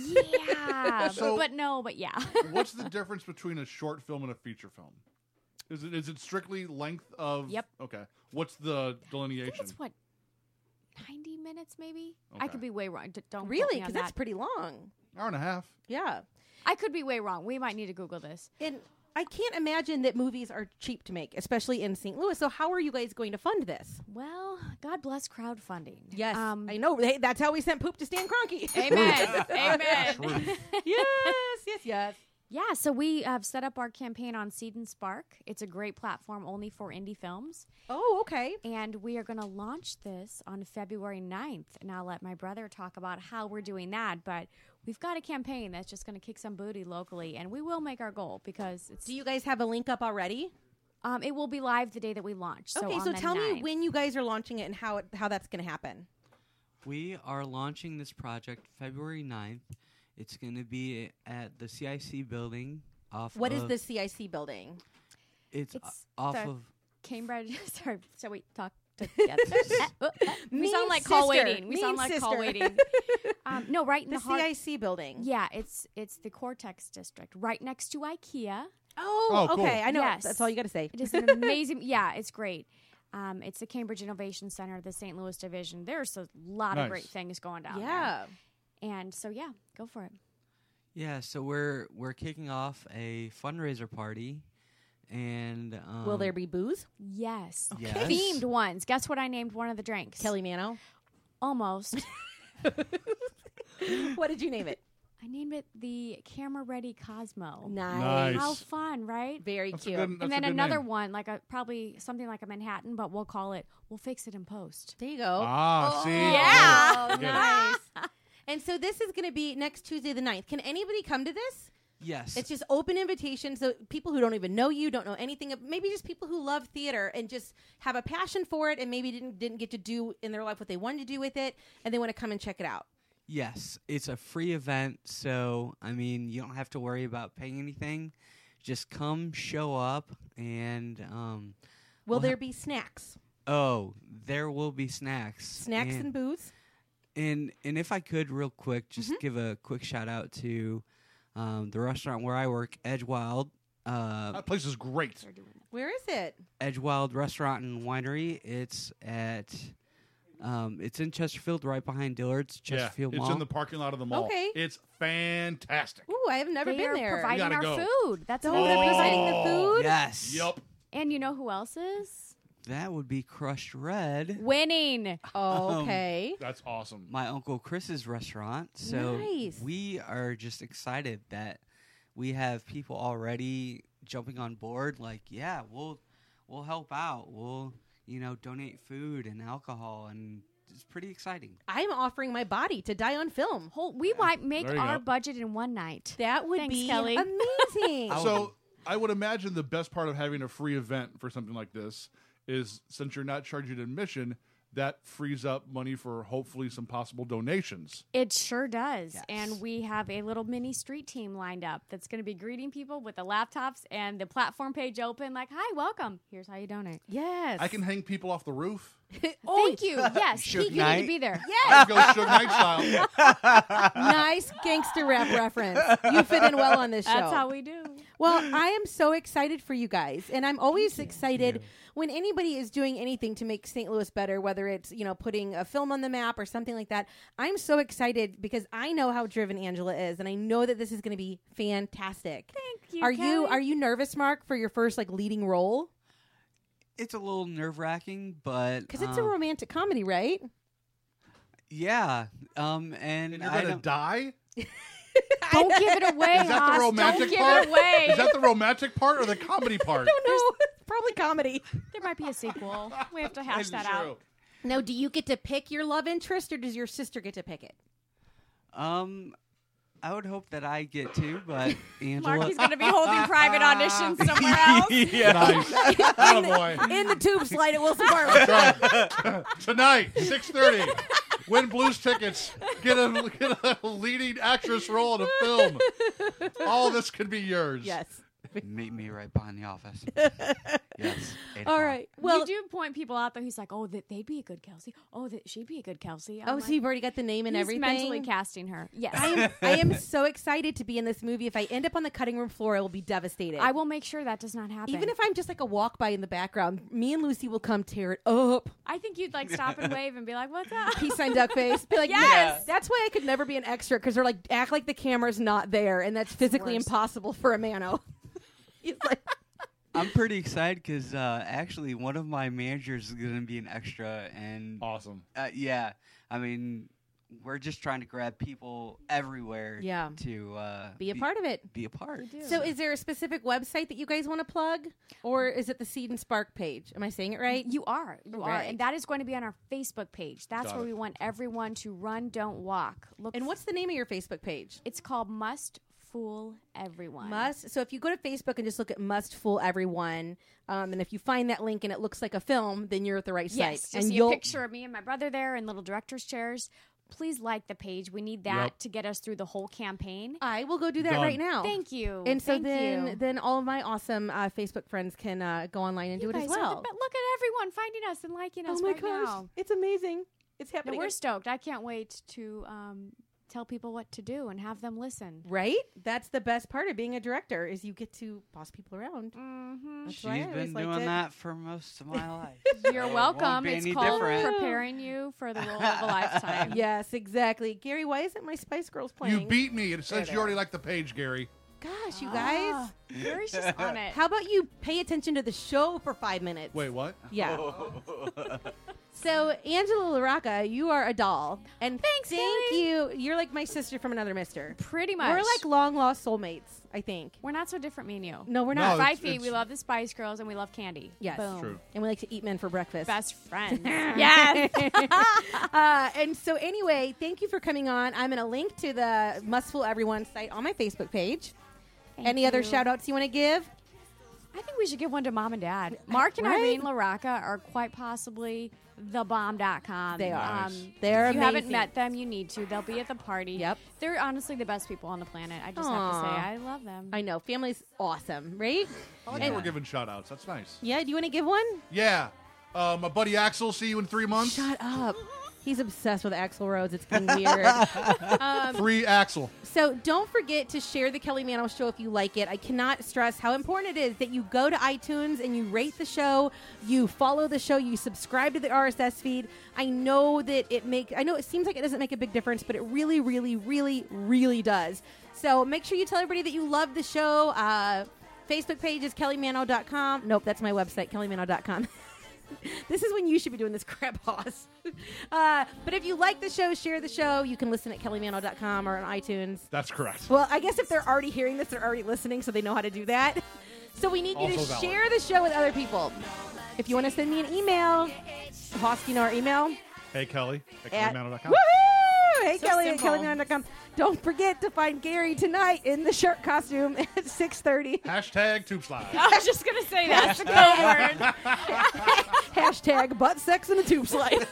Yeah, So- but, but no, but yeah. What's the difference between a short film and a feature film? Is it is it strictly length of? Yep. Okay. What's the I think delineation? it's what ninety minutes, maybe. I Okay. could be way wrong. D- Don't quote Really? me on Because that's that. pretty long. Hour and a half. Yeah. I could be way wrong. We might need to Google this. And I can't imagine that movies are cheap to make, especially in Saint Louis. So how are you guys going to fund this? Well, God bless crowdfunding. Yes, Um, I know. Hey, that's how we sent poop to Stan Kroenke. Amen. Amen. Truth. yes, yes, yes. Yeah, so we have set up our campaign on Seed and Spark. It's a great platform only for indie films. Oh, okay. And we are going to launch this on February ninth. And I'll let my brother talk about how we're doing that. But we've got a campaign that's just going to kick some booty locally. And we will make our goal because it's. Do you guys have a link up already? Um, it will be live the day that we launch. So okay, on so the tell me ninth. when you guys are launching it and how it, how that's going to happen. We are launching this project February ninth. It's going to be at the C I C building off What of... is the C I C building? It's, It's o- off the of... Cambridge. Sorry, so we talk together. we Mean sound like call sister. waiting. We Mean sound like call sister. waiting. Um, no, right in The the, heart. C I C building. Yeah, it's it's the Cortex district, right next to IKEA. Oh, Oh, cool. okay. I know. Yes. That's all you got to say. It is an amazing. Yeah, it's great. Um, it's the Cambridge Innovation Center, the Saint Louis division. There's a lot Nice. of great things going down Yeah. there. And so, yeah, go for it. Yeah, so we're we're kicking off a fundraiser party, and um, Will there be booze? Yes. Yes. Themed ones. Guess what I named one of the drinks? Kelly Mano. Almost. What did you name it? I named it the Camera Ready Cosmo. Nice. Nice. How fun, right? Very That's a cute. good- that's and a then good another name. one, like a probably something like a Manhattan, but we'll call it. We'll fix it in post. There you go. Ah, see? Yeah. Oh, Get it. nice. And so this is going to be next Tuesday the ninth. Can anybody come to this? Yes. It's just open invitation. So people who don't even know you, don't know anything, of- maybe just people who love theater and just have a passion for it and maybe didn't didn't get to do in their life what they wanted to do with it, and they want to come and check it out. Yes, it's a free event, so I mean, you don't have to worry about paying anything. Just come, show up, and um, Will we'll there ha- be snacks? oh, there will be snacks, Snacks and, and booze? and and if I could, real quick, just Mm-hmm. give a quick shout out to um, the restaurant where I work, Edgewild. Uh, That place is great. Where is it? Edgewild Restaurant and Winery. It's at um, it's in Chesterfield, right behind Dillard's. Yeah, Chesterfield it's Mall. in the parking lot of the mall. Okay. It's fantastic. Ooh, I have never They been are there. providing You our gotta food. That's Oh, another they're reason. providing the food? Yes. Yup. And you know who else is That would be Crushed Red. winning? Okay. That's awesome. My Uncle Chris's restaurant. So Nice. we are just excited that we have people already jumping on board. Like, yeah, we'll we'll help out. We'll you know donate food and alcohol, and it's pretty exciting. I'm offering my body to die on film. Whole, we might make There you our go. budget in one night. That would Thanks, be Kelly. amazing. So I would imagine the best part of having a free event for something like this is since you're not charging admission, that frees up money for hopefully some possible donations. It sure does. Yes. And we have a little mini street team lined up that's going to be greeting people with the laptops and the platform page open. Like, hi, welcome. Here's how you donate. yes. I can hang people off the roof. Thank you. Yes, Suge Pete, you need Knight. to be there. I can go Suge Knight style. Nice gangster rap reference. You fit in well on this show. That's how we do. Well, I am so excited for you guys, and I'm always excited when anybody is doing anything to make Saint Louis better, whether it's, you know, putting a film on the map or something like that. I'm so excited because I know how driven Angela is, and I know that this is going to be fantastic. Thank you. Are you Kelly. are you nervous, Mark, for your first like leading role? It's a little nerve wracking, but Because it's a um, romantic comedy, right? yeah. Um, and, And you're I gonna don't- die? Don't give it away, Is that Haas. the romantic Don't give part? it away. Is that the romantic part or the comedy part? No, probably comedy. There might be a sequel. We have to hash That's that true. out. Now, do you get to pick your love interest, or does your sister get to pick it? Um, I would hope that I get to, but Angela. Mark is going to be holding private auditions somewhere else. yeah. Nice. Attaboy. In the tube slide at Wilson Park. That's right. Tonight, six thirty. Win Blues tickets. Get a, get a leading actress role in a film. All this could be yours. Yes. Meet me right behind the office. Yes. eight All o'clock. right. Well, you do point people out though. He's like, oh, that they'd be a good Kelsey. Oh, that she'd be a good Kelsey. I'm oh, like, so you've already got the name and he's everything. mentally casting her. Yes, I am. I am so excited to be in this movie. If I end up on the cutting room floor, I will be devastated. I will make sure that does not happen. Even if I'm just like a walk by in the background, me and Lucy will come tear it up. I think you'd like stop and wave and be like, "What's up?" Peace sign duck face. Be like, Yes! That's why I could never be an extra because they're like act like the camera's not there, and that's physically Worst. impossible for a mano. He's like, I'm pretty excited because uh, actually one of my managers is going to be an extra, and Awesome. uh, yeah, I mean, we're just trying to grab people everywhere. Yeah. To uh, be a part of it. Be a part. So, is there a specific website that you guys want to plug, or is it the Seed and Spark page? Am I saying it right? You are. You are. Right. And that is going to be on our Facebook page. That's Got where it. we want everyone to run, don't walk. Look. And what's the name of your Facebook page? It's called Must fool everyone. Must. So if you go to Facebook and just look at Must Fool Everyone, um, and if you find that link and it looks like a film, then you're at the right Yes, site. you'll and see you'll a picture of me and my brother there in little director's chairs. Please like the page. We need that Yep. to get us through the whole campaign. I will go do that Done. right now. Thank you. And so Thank then, you. then all of my awesome uh, Facebook friends can uh, go online and You do it as guys are the well. be- look at everyone finding us and liking us Oh my right gosh, now. it's amazing! It's No, happening. we're stoked. I can't wait to um, tell people what to do and have them listen. Right? That's the best part of being a director is you get to boss people around. Mm-hmm. That's She's why I always been liked doing it. that for most of my life. You're So it welcome. won't be It's any called different. preparing you for the role of a lifetime. Yes, exactly. Gary, why isn't my Spice Girls playing? You beat me. It says they you already are. like the page, Gary. Gosh, you guys. Ah, Gary's just on it. How about you pay attention to the show for five minutes? Wait, what? Yeah. So, Angela LaRocca, you are a doll. And Thanks, thank Gary. you. You're like my sister from another mister. Pretty much. We're like long lost soulmates, I think. We're not so different, me and you. No, we're No, not. it's- Five feet. We love the Spice Girls and we love candy. Yes. Boom. True. And we like to eat men for breakfast. Best friends. yes. uh, and so, anyway, thank you for coming on. I'm going to link to the Must Fool Everyone site on my Facebook page. Thank Any other you. shout outs you want to give? I think we should give one to Mom and Dad. Mark and Right? Irene LaRocca are quite possibly the bomb dot com. They are. Um, They're if you haven't amazing. met them, you need to. They'll be at the party. Yep. They're honestly the best people on the planet. I just have to say, Aw. I love them. I know. Family's awesome, right? I like And- that we're giving shout outs. That's nice. Yeah, do you want to give one? Yeah. Uh, my buddy Axel, see you in three months. Shut up. He's obsessed with Axl Rose. It's been weird. um, Free Axel. so don't forget to share the Kelly Mano Show if you like it. I cannot stress how important it is that you go to iTunes and you rate the show, you follow the show, you subscribe to the R S S feed. I know that it make I know it seems like it doesn't make a big difference, but it really, really, really, really does. So make sure you tell everybody that you love the show. Uh, Facebook page is kelly mano dot com. Nope, that's my website, kelly mano dot com. This is when you should be doing this crap, boss. Uh, but if you like the show, share the show. You can listen at kelly mano dot com or on iTunes. That's correct. Well, I guess if they're already hearing this, they're already listening, so they know how to do that. So we need you to Also valid. share the show with other people. If you want to send me an email, Hoss, you know our email? Hey, Kelly at At- kelly mano dot com. Woohoo! Hey, So Kelly at simple. kelly mano dot com. Don't forget to find Gary tonight in the shark costume at six thirty. Hashtag tube slide. I was just going to say that's the code word. Hashtag butt sex in a tube slide.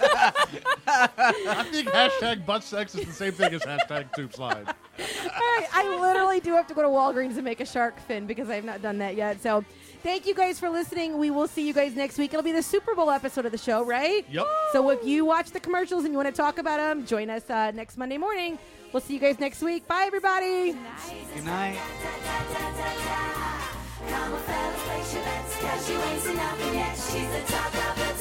I think hashtag butt sex is the same thing as hashtag tube slide. All right, I literally do have to go to Walgreens and make a shark fin because I have not done that yet. So thank you guys for listening. We will see you guys next week. It'll be the Super Bowl episode of the show, right? Yep. So if you watch the commercials and you want to talk about them, join us uh, next Monday morning. We'll see you guys next week. Bye, everybody. Good night. Come on, fellas, place your bets, 'cause you ain't seen nothing yet. She's the talk of the